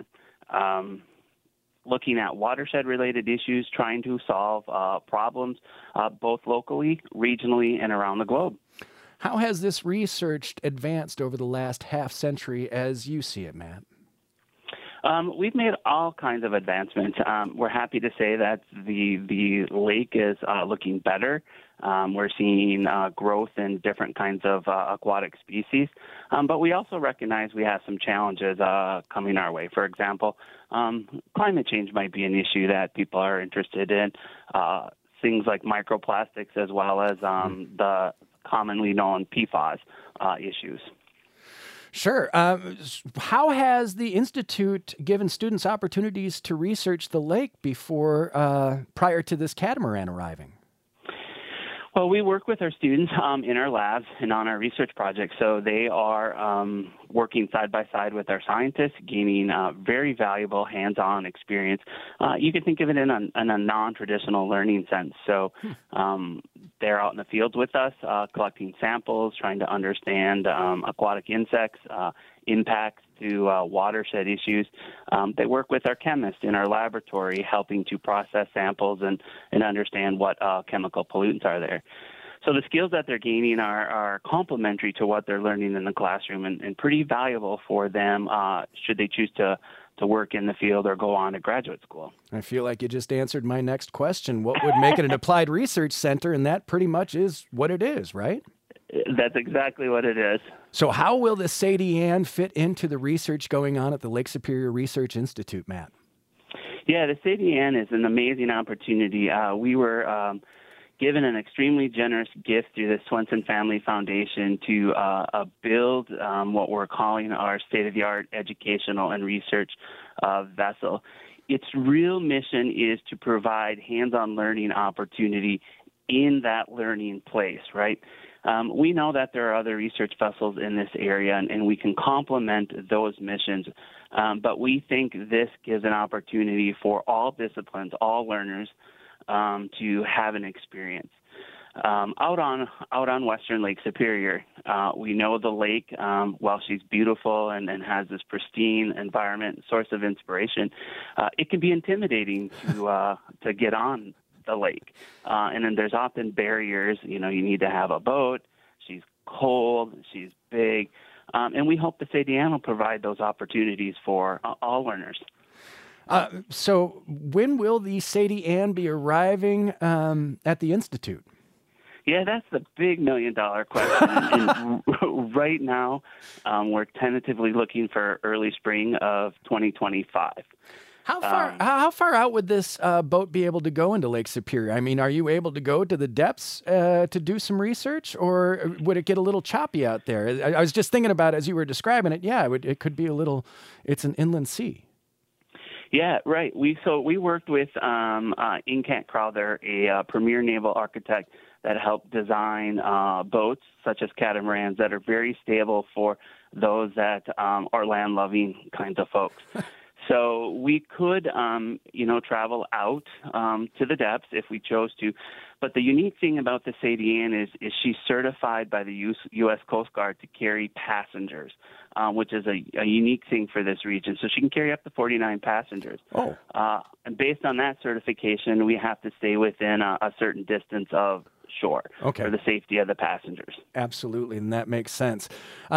looking at watershed-related issues, trying to solve problems both locally, regionally, and around the globe. How has this research advanced over the last half century as you see it, Matt? We've made all kinds of advancements. We're happy to say that the lake is looking better. We're seeing growth in different kinds of aquatic species, but we also recognize we have some challenges coming our way. For example, climate change might be an issue that people are interested in, things like microplastics as well as the commonly known PFAS issues. Sure. How has the Institute given students opportunities to research the lake prior to this catamaran arriving? Well, we work with our students in our labs and on our research projects. So they are working side by side with our scientists, gaining very valuable hands-on experience. You can think of it in a non-traditional learning sense. So they're out in the fields with us, collecting samples, trying to understand aquatic insects, impacts to watershed issues. They work with our chemists in our laboratory, helping to process samples and understand what chemical pollutants are there. So the skills that they're gaining are complementary to what they're learning in the classroom and pretty valuable for them should they choose to work in the field or go on to graduate school. I feel like you just answered my next question. What would make it an applied research center? And that pretty much is what it is, right? That's exactly what it is. So how will the Sadie Ann fit into the research going on at the Lake Superior Research Institute, Matt? Yeah, the Sadie Ann is an amazing opportunity. We were given an extremely generous gift through the Swenson Family Foundation to build what we're calling our state-of-the-art educational and research vessel. Its real mission is to provide hands-on learning opportunity in that learning place, right? We know that there are other research vessels in this area, and we can complement those missions. But we think this gives an opportunity for all disciplines, all learners, to have an experience. Out on Western Lake Superior, we know the lake, while she's beautiful and has this pristine environment, source of inspiration, it can be intimidating to get on the lake. And then there's often barriers. You need to have a boat. She's cold. She's big. And we hope the Sadie Ann will provide those opportunities for all learners. So when will the Sadie Ann be arriving at the Institute? Yeah, that's the big $1 million question. And right now, we're tentatively looking for early spring of 2025. How far out would this boat be able to go into Lake Superior? I mean, are you able to go to the depths to do some research, or would it get a little choppy out there? I was just thinking about it as you were describing it. Yeah, it could be a little. It's an inland sea. Yeah, right. We worked with Incat Crowther, a premier naval architect that helped design boats such as catamarans that are very stable for those that are land-loving kinds of folks. So we could, travel out to the depths if we chose to. But the unique thing about the Sadie Ann is she's certified by the U.S. Coast Guard to carry passengers, which is a unique thing for this region. So she can carry up to 49 passengers. And based on that certification, we have to stay within a certain distance of shore Okay. for the safety of the passengers. Absolutely, and that makes sense.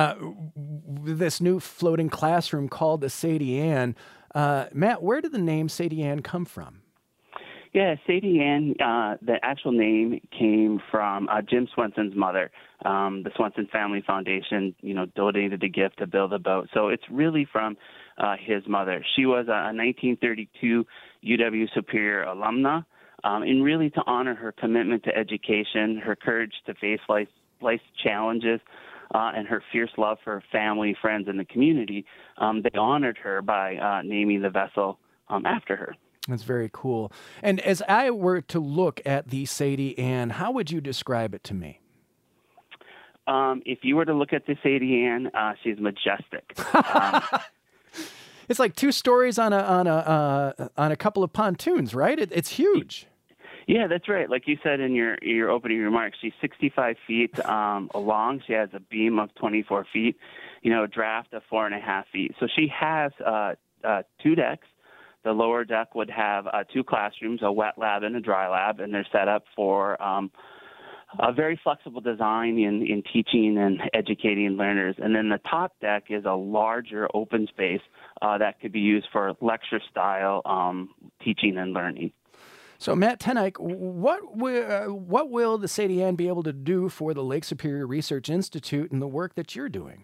This new floating classroom called the Sadie Ann. Matt, where did the name Sadie Ann come from? Yeah, Sadie Ann, the actual name came from Jim Swenson's mother. The Swenson Family Foundation, donated a gift to build a boat. So it's really from his mother. She was a 1932 UW Superior alumna, and really to honor her commitment to education, her courage to face life's challenges, and her fierce love for family, friends, and the community, they honored her by naming the vessel after her. That's very cool. And as I were to look at the Sadie Ann, how would you describe it to me? If you were to look at the Sadie Ann, she's majestic. It's like 2 stories on a couple of pontoons, right? It's huge. Yeah, that's right. Like you said in your opening remarks, she's 65 feet long. She has a beam of 24 feet, a draft of 4.5 feet. So she has 2 decks. The lower deck would have 2 classrooms, a wet lab and a dry lab, and they're set up for a very flexible design in teaching and educating learners. And then the top deck is a larger open space that could be used for lecture-style teaching and learning. So, Matt Teneyck, what will the Sadie Ann be able to do for the Lake Superior Research Institute and the work that you're doing?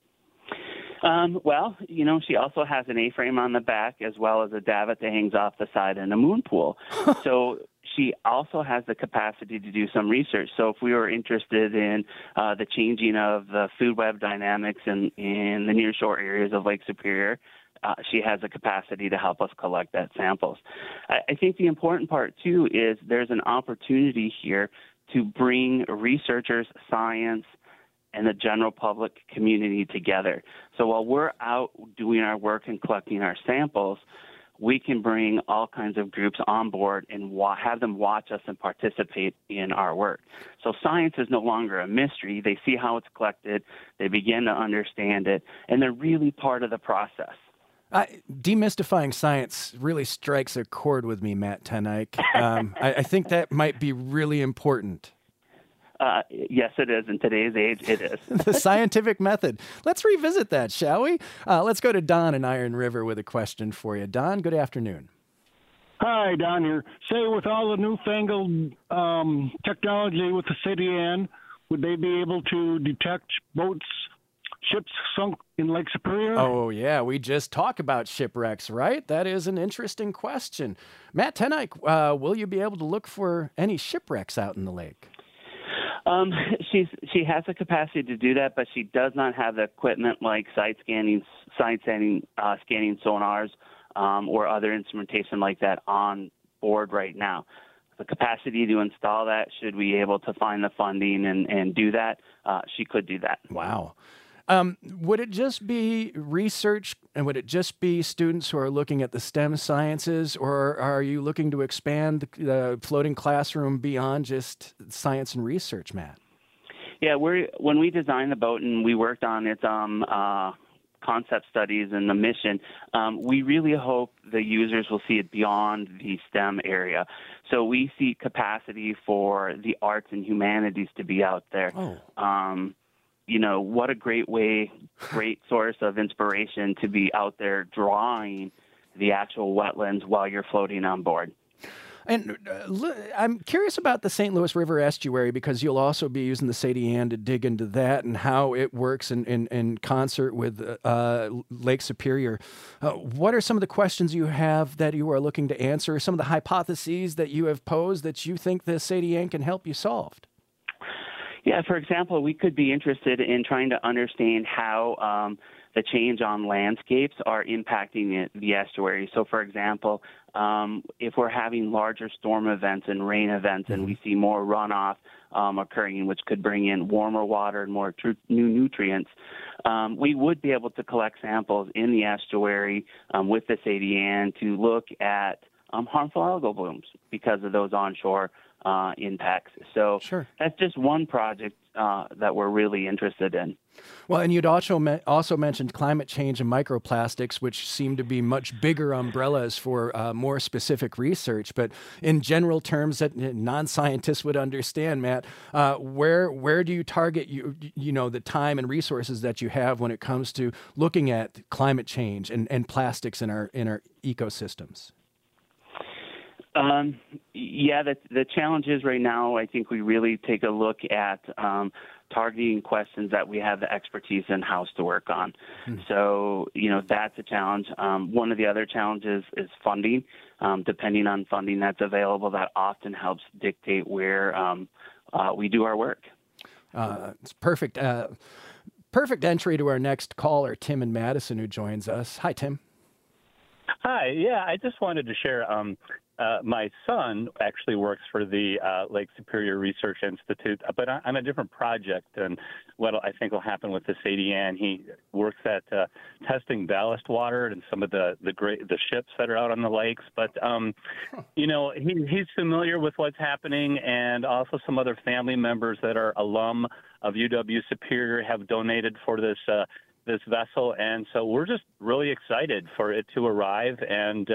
Well, she also has an A-frame on the back as well as a davit that hangs off the side and a moon pool. So she also has the capacity to do some research. So if we were interested in the changing of the food web dynamics in the nearshore areas of Lake Superior, she has the capacity to help us collect that samples. I think the important part, too, is there's an opportunity here to bring researchers, science, and the general public community together. So while we're out doing our work and collecting our samples, we can bring all kinds of groups on board and have them watch us and participate in our work. So science is no longer a mystery. They see how it's collected, they begin to understand it, and they're really part of the process. Demystifying science really strikes a chord with me, Matt Teneyck. I think that might be really important. Yes, it is. In today's age, it is. The scientific method. Let's revisit that, shall we? Let's go to Don in Iron River with a question for you. Don, good afternoon. Hi, Don here. Say, with all the newfangled technology with the Sadie Ann, would they be able to detect ships sunk in Lake Superior? Oh, yeah. We just talked about shipwrecks, right? That is an interesting question. Matt Teneyck, will you be able to look for any shipwrecks out in the lake? She has the capacity to do that, but she does not have the equipment like side scanning sonars or other instrumentation like that on board right now. The capacity to install that, should we be able to find the funding and do that, she could do that. Wow. Would it just be research, and would it just be students who are looking at the STEM sciences, or are you looking to expand the floating classroom beyond just science and research, Matt? Yeah, when we designed the boat and we worked on its concept studies and the mission, we really hope the users will see it beyond the STEM area. So we see capacity for the arts and humanities to be out there. What a great source of inspiration to be out there drawing the actual wetlands while you're floating on board. And I'm curious about the St. Louis River estuary, because you'll also be using the Sadie Ann to dig into that and how it works in concert with Lake Superior. What are some of the questions you have that you are looking to answer, some of the hypotheses that you have posed that you think the Sadie Ann can help you solve? Yeah, for example, we could be interested in trying to understand how the change on landscapes are impacting the estuary. So, for example, if we're having larger storm events and rain events and we see more runoff occurring, which could bring in warmer water and more new nutrients, we would be able to collect samples in the estuary with the Sadie Ann to look at harmful algal blooms because of those onshore impacts. So that's just one project that we're really interested in. Well, and you'd also mentioned climate change and microplastics, which seem to be much bigger umbrellas for more specific research. But in general terms that non-scientists would understand, Matt, where do you target the time and resources that you have when it comes to looking at climate change and plastics in our ecosystems? The challenge is right now, I think we really take a look at targeting questions that we have the expertise in-house to work on. So, that's a challenge. One of the other challenges is funding. Depending on funding that's available, that often helps dictate where we do our work. It's perfect. Perfect entry to our next caller, Tim in Madison, who joins us. Hi, Tim. Hi. Yeah, I just wanted to share. My son actually works for the Lake Superior Research Institute, but on a different project than what I think will happen with the Sadie Ann. He works at testing ballast water and some of the ships that are out on the lakes. But he's familiar with what's happening, and also some other family members that are alum of UW Superior have donated for this vessel, and so we're just really excited for it to arrive and.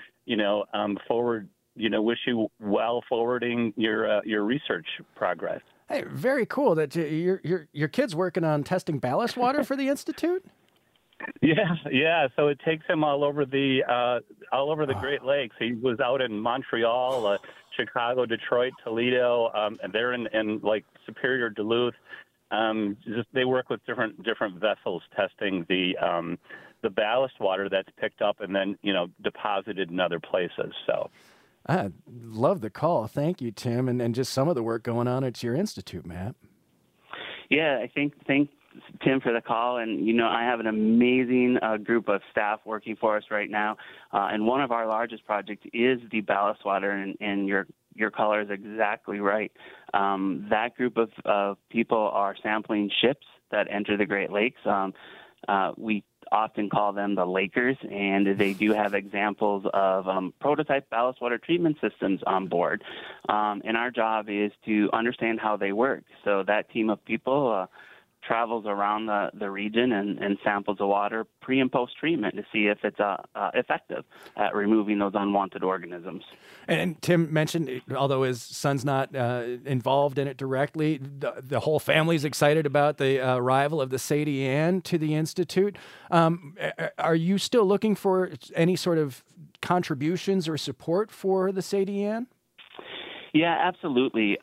Wish you well forwarding your research progress. Hey, very cool that your kid's working on testing ballast water for the Institute. Yeah. So it takes him all over the Great Lakes. He was out in Montreal, Chicago, Detroit, Toledo, and they're in like Superior, Duluth. They work with different vessels testing the ballast water that's picked up and then deposited in other places. So I love the call. Thank you, Tim, and just some of the work going on at your institute, Matt. Yeah, I thank Tim for the call, and I have an amazing group of staff working for us right now, and one of our largest projects is the ballast water, and your caller is exactly right. That group of people are sampling ships that enter the Great Lakes. We often call them the Lakers, and they do have examples of prototype ballast water treatment systems on board. And our job is to understand how they work. So that team of people travels around the region and samples the water pre- and post-treatment to see if it's effective at removing those unwanted organisms. And Tim mentioned, although his son's not involved in it directly, the whole family's excited about the arrival of the Sadie Ann to the Institute. Are you still looking for any sort of contributions or support for the Sadie Ann? Yeah, absolutely.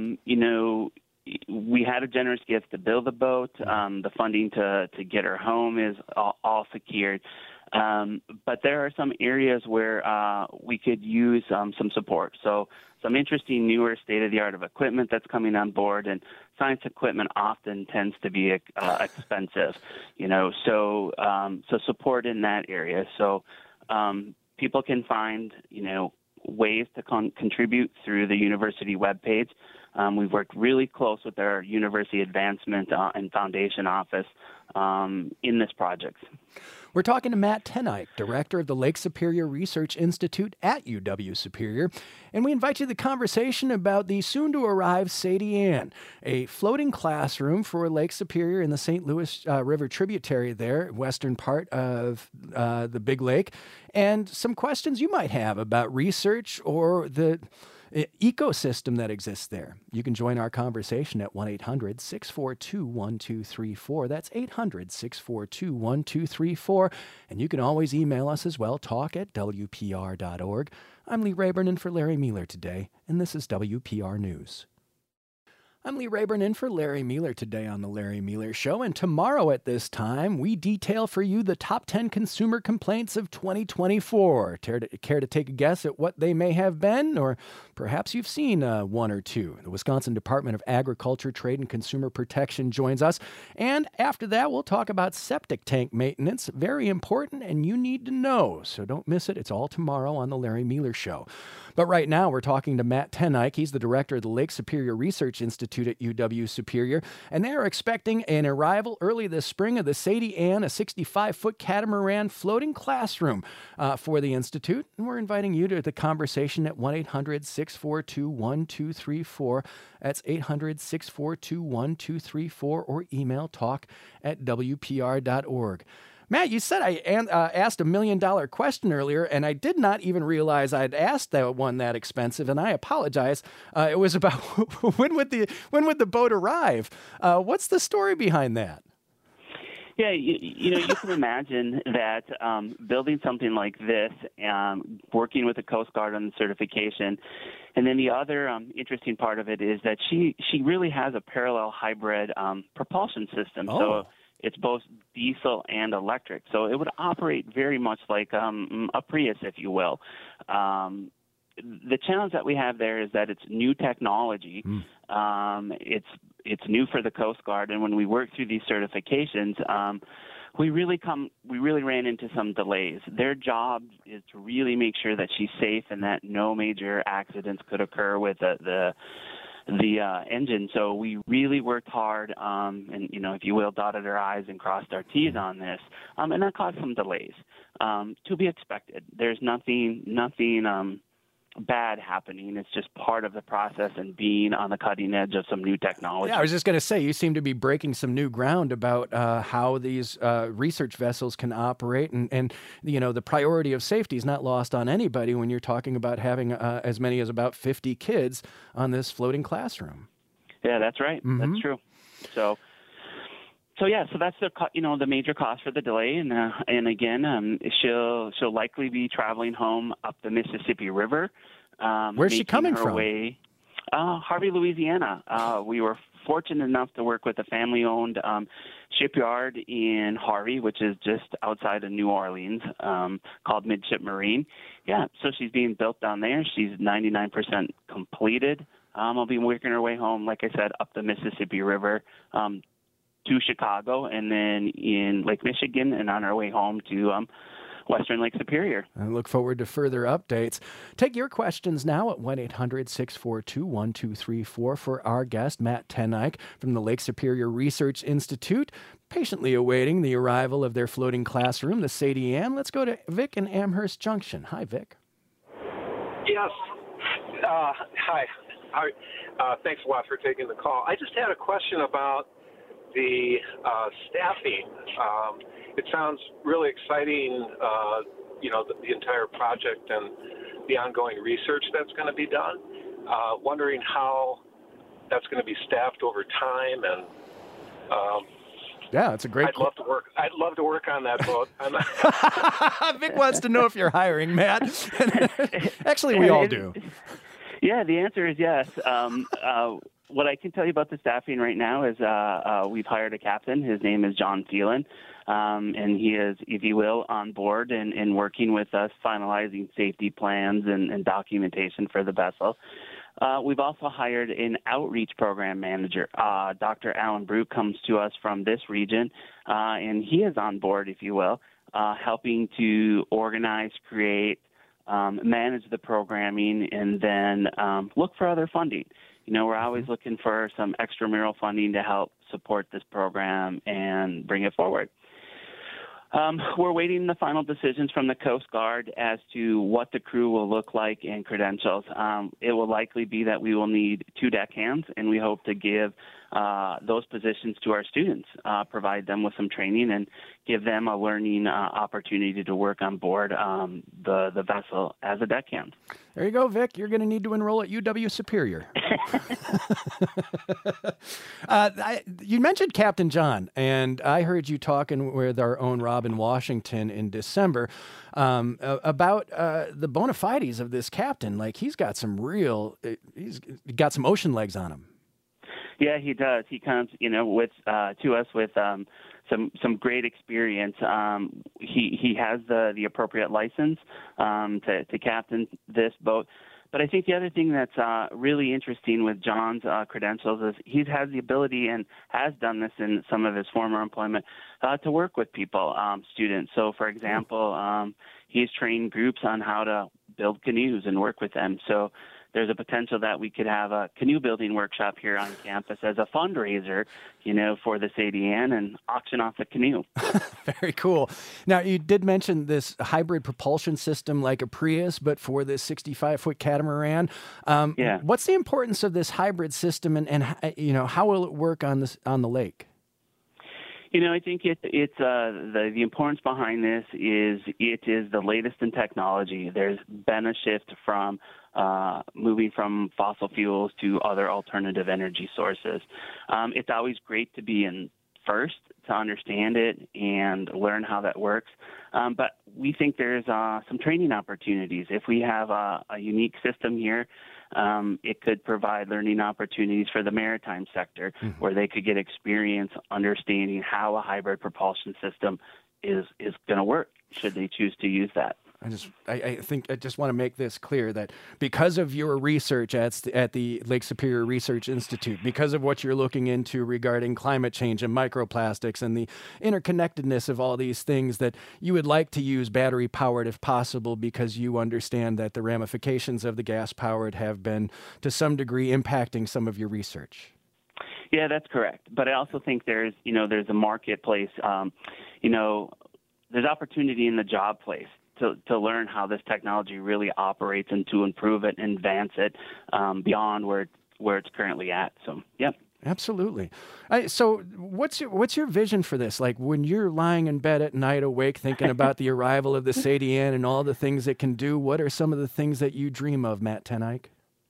We had a generous gift to build the boat. The funding to get her home is all secured. But there are some areas where we could use some support. So some interesting newer state-of-the-art of equipment that's coming on board, and science equipment often tends to be expensive, so support in that area. So people can find, ways to contribute through the university webpage. We've worked really close with our University Advancement and Foundation Office in this project. We're talking to Matt Teneyck, director of the Lake Superior Research Institute at UW Superior, and we invite you to the conversation about the soon-to-arrive Sadie Ann, a floating classroom for Lake Superior in the St. Louis River tributary there, western part of the Big Lake, and some questions you might have about research or the ecosystem that exists there. You can join our conversation at 1-800-642-1234. That's 800-642-1234. And you can always email us as well, talk@wpr.org. I'm Lee Rayburn in for Larry Mueller today, and this is WPR News. I'm Lee Rayburn in for Larry Mueller today on The Larry Mueller Show, and tomorrow at this time, we detail for you the top 10 consumer complaints of 2024. Care to take a guess at what they may have been? Or perhaps you've seen one or two. The Wisconsin Department of Agriculture, Trade, and Consumer Protection joins us. And after that, we'll talk about septic tank maintenance. Very important, and you need to know. So don't miss it. It's all tomorrow on The Larry Mueller Show. But right now, we're talking to Matt Teneyck. He's the director of the Lake Superior Research Institute Institute at UW Superior, and they are expecting an arrival early this spring of the Sadie Ann, a 65-foot catamaran floating classroom for the Institute. And we're inviting you to the conversation at 1-800-642-1234. That's 800-642-1234, or email talk@wpr.org. Matt, you said I asked $1 million question earlier, and I did not even realize I'd asked that one that expensive, and I apologize. It was about when would the boat arrive? What's the story behind that? Yeah, you know, you can imagine that building something like this, working with the Coast Guard on the certification, and then the other interesting part of it is that she really has a parallel hybrid propulsion system. Oh. So it's both diesel and electric. So it would operate very much like a Prius, if you will. The challenge that we have there is that it's new technology. It's new for the Coast Guard, and when we work through these certifications, we really ran into some delays. Their job is to really make sure that she's safe and that no major accidents could occur with the engine. So we really worked hard, and if you will, dotted our I's and crossed our T's on this, and that caused some delays. To be expected. There's nothing bad happening. It's just part of the process and being on the cutting edge of some new technology. Yeah, I was just going to say, you seem to be breaking some new ground about how these research vessels can operate, and the priority of safety is not lost on anybody when you're talking about having as many as about 50 kids on this floating classroom. Yeah, that's right. Mm-hmm. That's true. So that's the major cost for the delay, and again, she'll likely be traveling home up the Mississippi River. Where's she coming from? Harvey, Louisiana. We were fortunate enough to work with a family-owned shipyard in Harvey, which is just outside of New Orleans, called Midship Marine. Yeah, so she's being built down there. She's 99% completed. I'll be working her way home, like I said, up the Mississippi River to Chicago, and then in Lake Michigan, and on our way home to Western Lake Superior. I look forward to further updates. Take your questions now at 1-800-642-1234 for our guest, Matt Teneich from the Lake Superior Research Institute, patiently awaiting the arrival of their floating classroom, the Sadie Ann. Let's go to Vic in Amherst Junction. Hi, Vic. Yes. Hi. Thanks a lot for taking the call. I just had a question about the staffing. It sounds really exciting, the entire project and the ongoing research that's going to be done. Wondering how that's going to be staffed over time, and yeah, it's a great. I'd love to work on that boat. Vic wants to know if you're hiring, Matt. Actually, we all do. Yeah, the answer is yes. What I can tell you about the staffing right now is we've hired a captain. His name is John Phelan, and he is, if you will, on board and working with us, finalizing safety plans and documentation for the vessel. We've also hired an outreach program manager. Dr. Alan Brew comes to us from this region, and he is on board, if you will, helping to organize, create, manage the programming, and then look for other funding. We're always looking for some extramural funding to help support this program and bring it forward. We're waiting the final decisions from the Coast Guard as to what the crew will look like and credentials. It will likely be that we will need 2 deckhands, and we hope to give those positions to our students, provide them with some training, and give them a learning opportunity to work on board the vessel as a deckhand. There you go, Vic. You're going to need to enroll at UW Superior. You mentioned Captain John, and I heard you talking with our own Robin Washington in December about the bona fides of this captain. Like, he's got some ocean legs on him. Yeah, he does. He comes, with to us with some great experience. He has the appropriate license to captain this boat. But I think the other thing that's really interesting with John's credentials is he has the ability and has done this in some of his former employment to work with people, students. So, for example, he's trained groups on how to build canoes and work with them. So there's a potential that we could have a canoe building workshop here on campus as a fundraiser, for the Sadie Ann and auction off the canoe. Very cool. Now, you did mention this hybrid propulsion system like a Prius, but for this 65-foot catamaran. Yeah. What's the importance of this hybrid system, and how will it work on the lake? I think it's the importance behind this is it is the latest in technology. There's been a shift from moving from fossil fuels to other alternative energy sources. It's always great to be in first to understand it and learn how that works. But we think there's some training opportunities. If we have a unique system here, it could provide learning opportunities for the maritime sector where they could get experience understanding how a hybrid propulsion system is going to work should they choose to use that. I think I just want to make this clear that because of your research at the Lake Superior Research Institute, because of what you're looking into regarding climate change and microplastics and the interconnectedness of all these things, that you would like to use battery powered if possible, because you understand that the ramifications of the gas powered have been to some degree impacting some of your research. Yeah, that's correct. But I also think there's a marketplace, there's opportunity in the job place to learn how this technology really operates and to improve it and advance it beyond where it's currently at. So, yep. Absolutely. So what's your vision for this? Like when you're lying in bed at night awake thinking about the arrival of the Sadie Ann and all the things it can do, what are some of the things that you dream of, Matt Teneyck?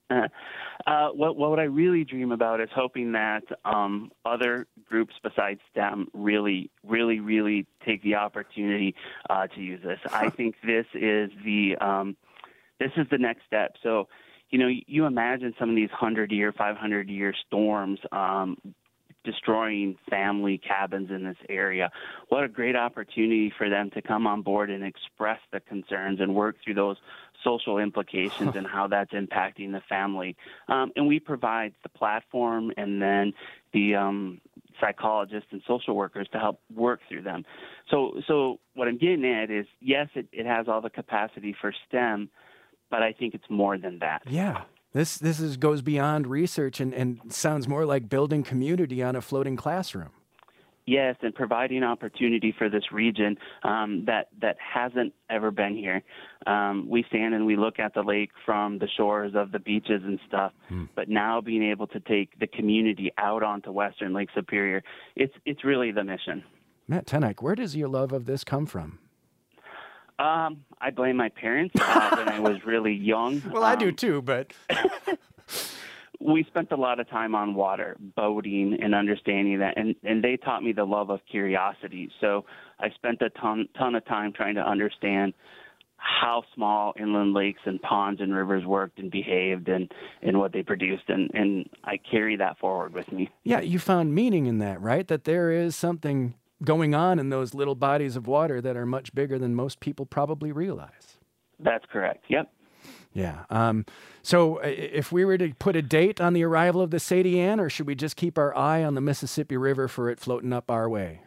What I really dream about is hoping that other groups besides STEM really take the opportunity to use this. I think this is the next step. So, you imagine some of these 100-year, 500-year storms destroying family cabins in this area. What a great opportunity for them to come on board and express the concerns and work through those social implications and how that's impacting the family. And we provide the platform and then the psychologists and social workers to help work through them. So what I'm getting at is, yes, it has all the capacity for STEM, but I think it's more than that. Yeah. This goes beyond research and sounds more like building community on a floating classroom. Yes, and providing opportunity for this region that hasn't ever been here. We stand and we look at the lake from the shores of the beaches and stuff, but now being able to take the community out onto Western Lake Superior, it's really the mission. Matt Teneyck, where does your love of this come from? I blame my parents when I was really young. Well, I do too, but... We spent a lot of time on water, boating, and understanding that, and they taught me the love of curiosity. So I spent a ton of time trying to understand how small inland lakes and ponds and rivers worked and behaved and what they produced, and I carry that forward with me. Yeah, you found meaning in that, right? That there is something going on in those little bodies of water that are much bigger than most people probably realize. That's correct, yep. Yeah. So if we were to put a date on the arrival of the Sadie Ann, or should we just keep our eye on the Mississippi River for it floating up our way?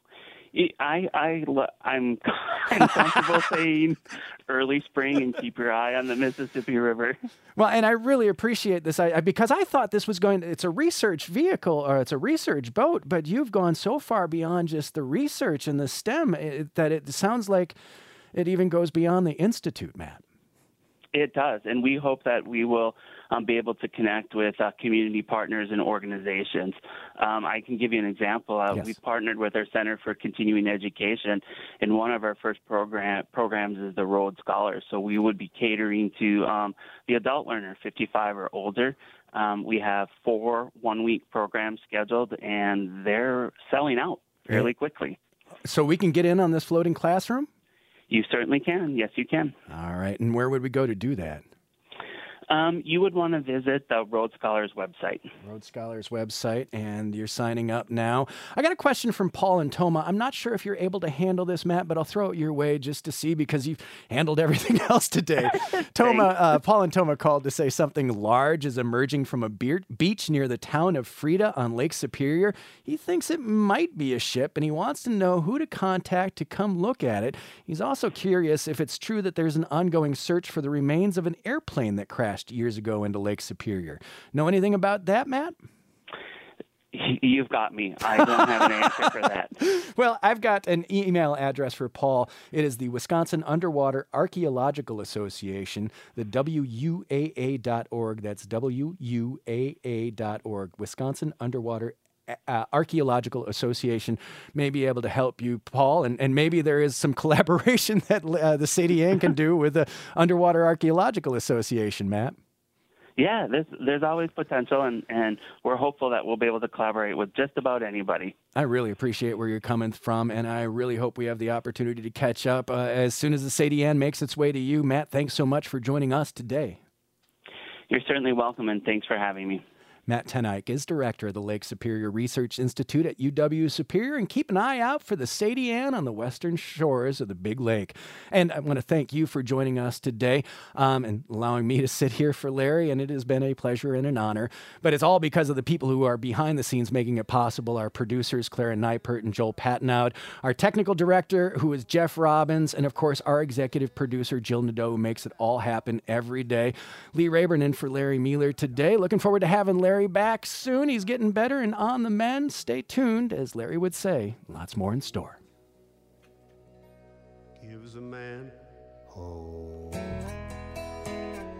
I'm comfortable saying early spring and keep your eye on the Mississippi River. Well, and I really appreciate this because I thought this was it's a research vehicle or it's a research boat, but you've gone so far beyond just the research and the STEM that it sounds like it even goes beyond the Institute, Matt. It does, and we hope that we will be able to connect with community partners and organizations. I can give you an example. Yes. We've partnered with our Center for Continuing Education, and one of our first programs is the Rhodes Scholars. So we would be catering to the adult learner, 55 or older. We have 4 one-week programs scheduled, and they're selling out fairly quickly. So we can get in on this floating classroom? You certainly can. Yes, you can. All right. And where would we go to do that? You would want to visit the Rhodes Scholars website. Rhodes Scholars website, and you're signing up now. I got a question from Paul and Toma. I'm not sure if you're able to handle this, Matt, but I'll throw it your way just to see because you've handled everything else today. Paul and Toma called to say something large is emerging from a beach near the town of Frida on Lake Superior. He thinks it might be a ship, and he wants to know who to contact to come look at it. He's also curious if it's true that there's an ongoing search for the remains of an airplane that crashed crashed years ago into Lake Superior. Know anything about that, Matt? You've got me. I don't have an answer for that. Well, I've got an email address for Paul. It is the Wisconsin Underwater Archaeological Association, the WUAA.org. That's WUAA.org. Wisconsin Underwater Archaeological Association may be able to help you, Paul, and maybe there is some collaboration that the CDN can do with the Underwater Archaeological Association, Matt. Yeah, there's always potential, and we're hopeful that we'll be able to collaborate with just about anybody. I really appreciate where you're coming from, and I really hope we have the opportunity to catch up as soon as the CDN makes its way to you. Matt, thanks so much for joining us today. You're certainly welcome, and thanks for having me. Matt Teneyck is director of the Lake Superior Research Institute at UW-Superior, and keep an eye out for the Sadie Ann on the western shores of the Big Lake. And I want to thank you for joining us today and allowing me to sit here for Larry, and it has been a pleasure and an honor. But it's all because of the people who are behind the scenes making it possible, our producers, Clara Neipert and Joel Pattenout, our technical director, who is Jeff Robbins, and of course, our executive producer, Jill Nadeau, who makes it all happen every day. Lee Rayburn in for Larry Mueller today. Looking forward to having Larry back soon. He's getting better and on the mend. Stay tuned, as Larry would say. Lots more in store. Gives a man hope.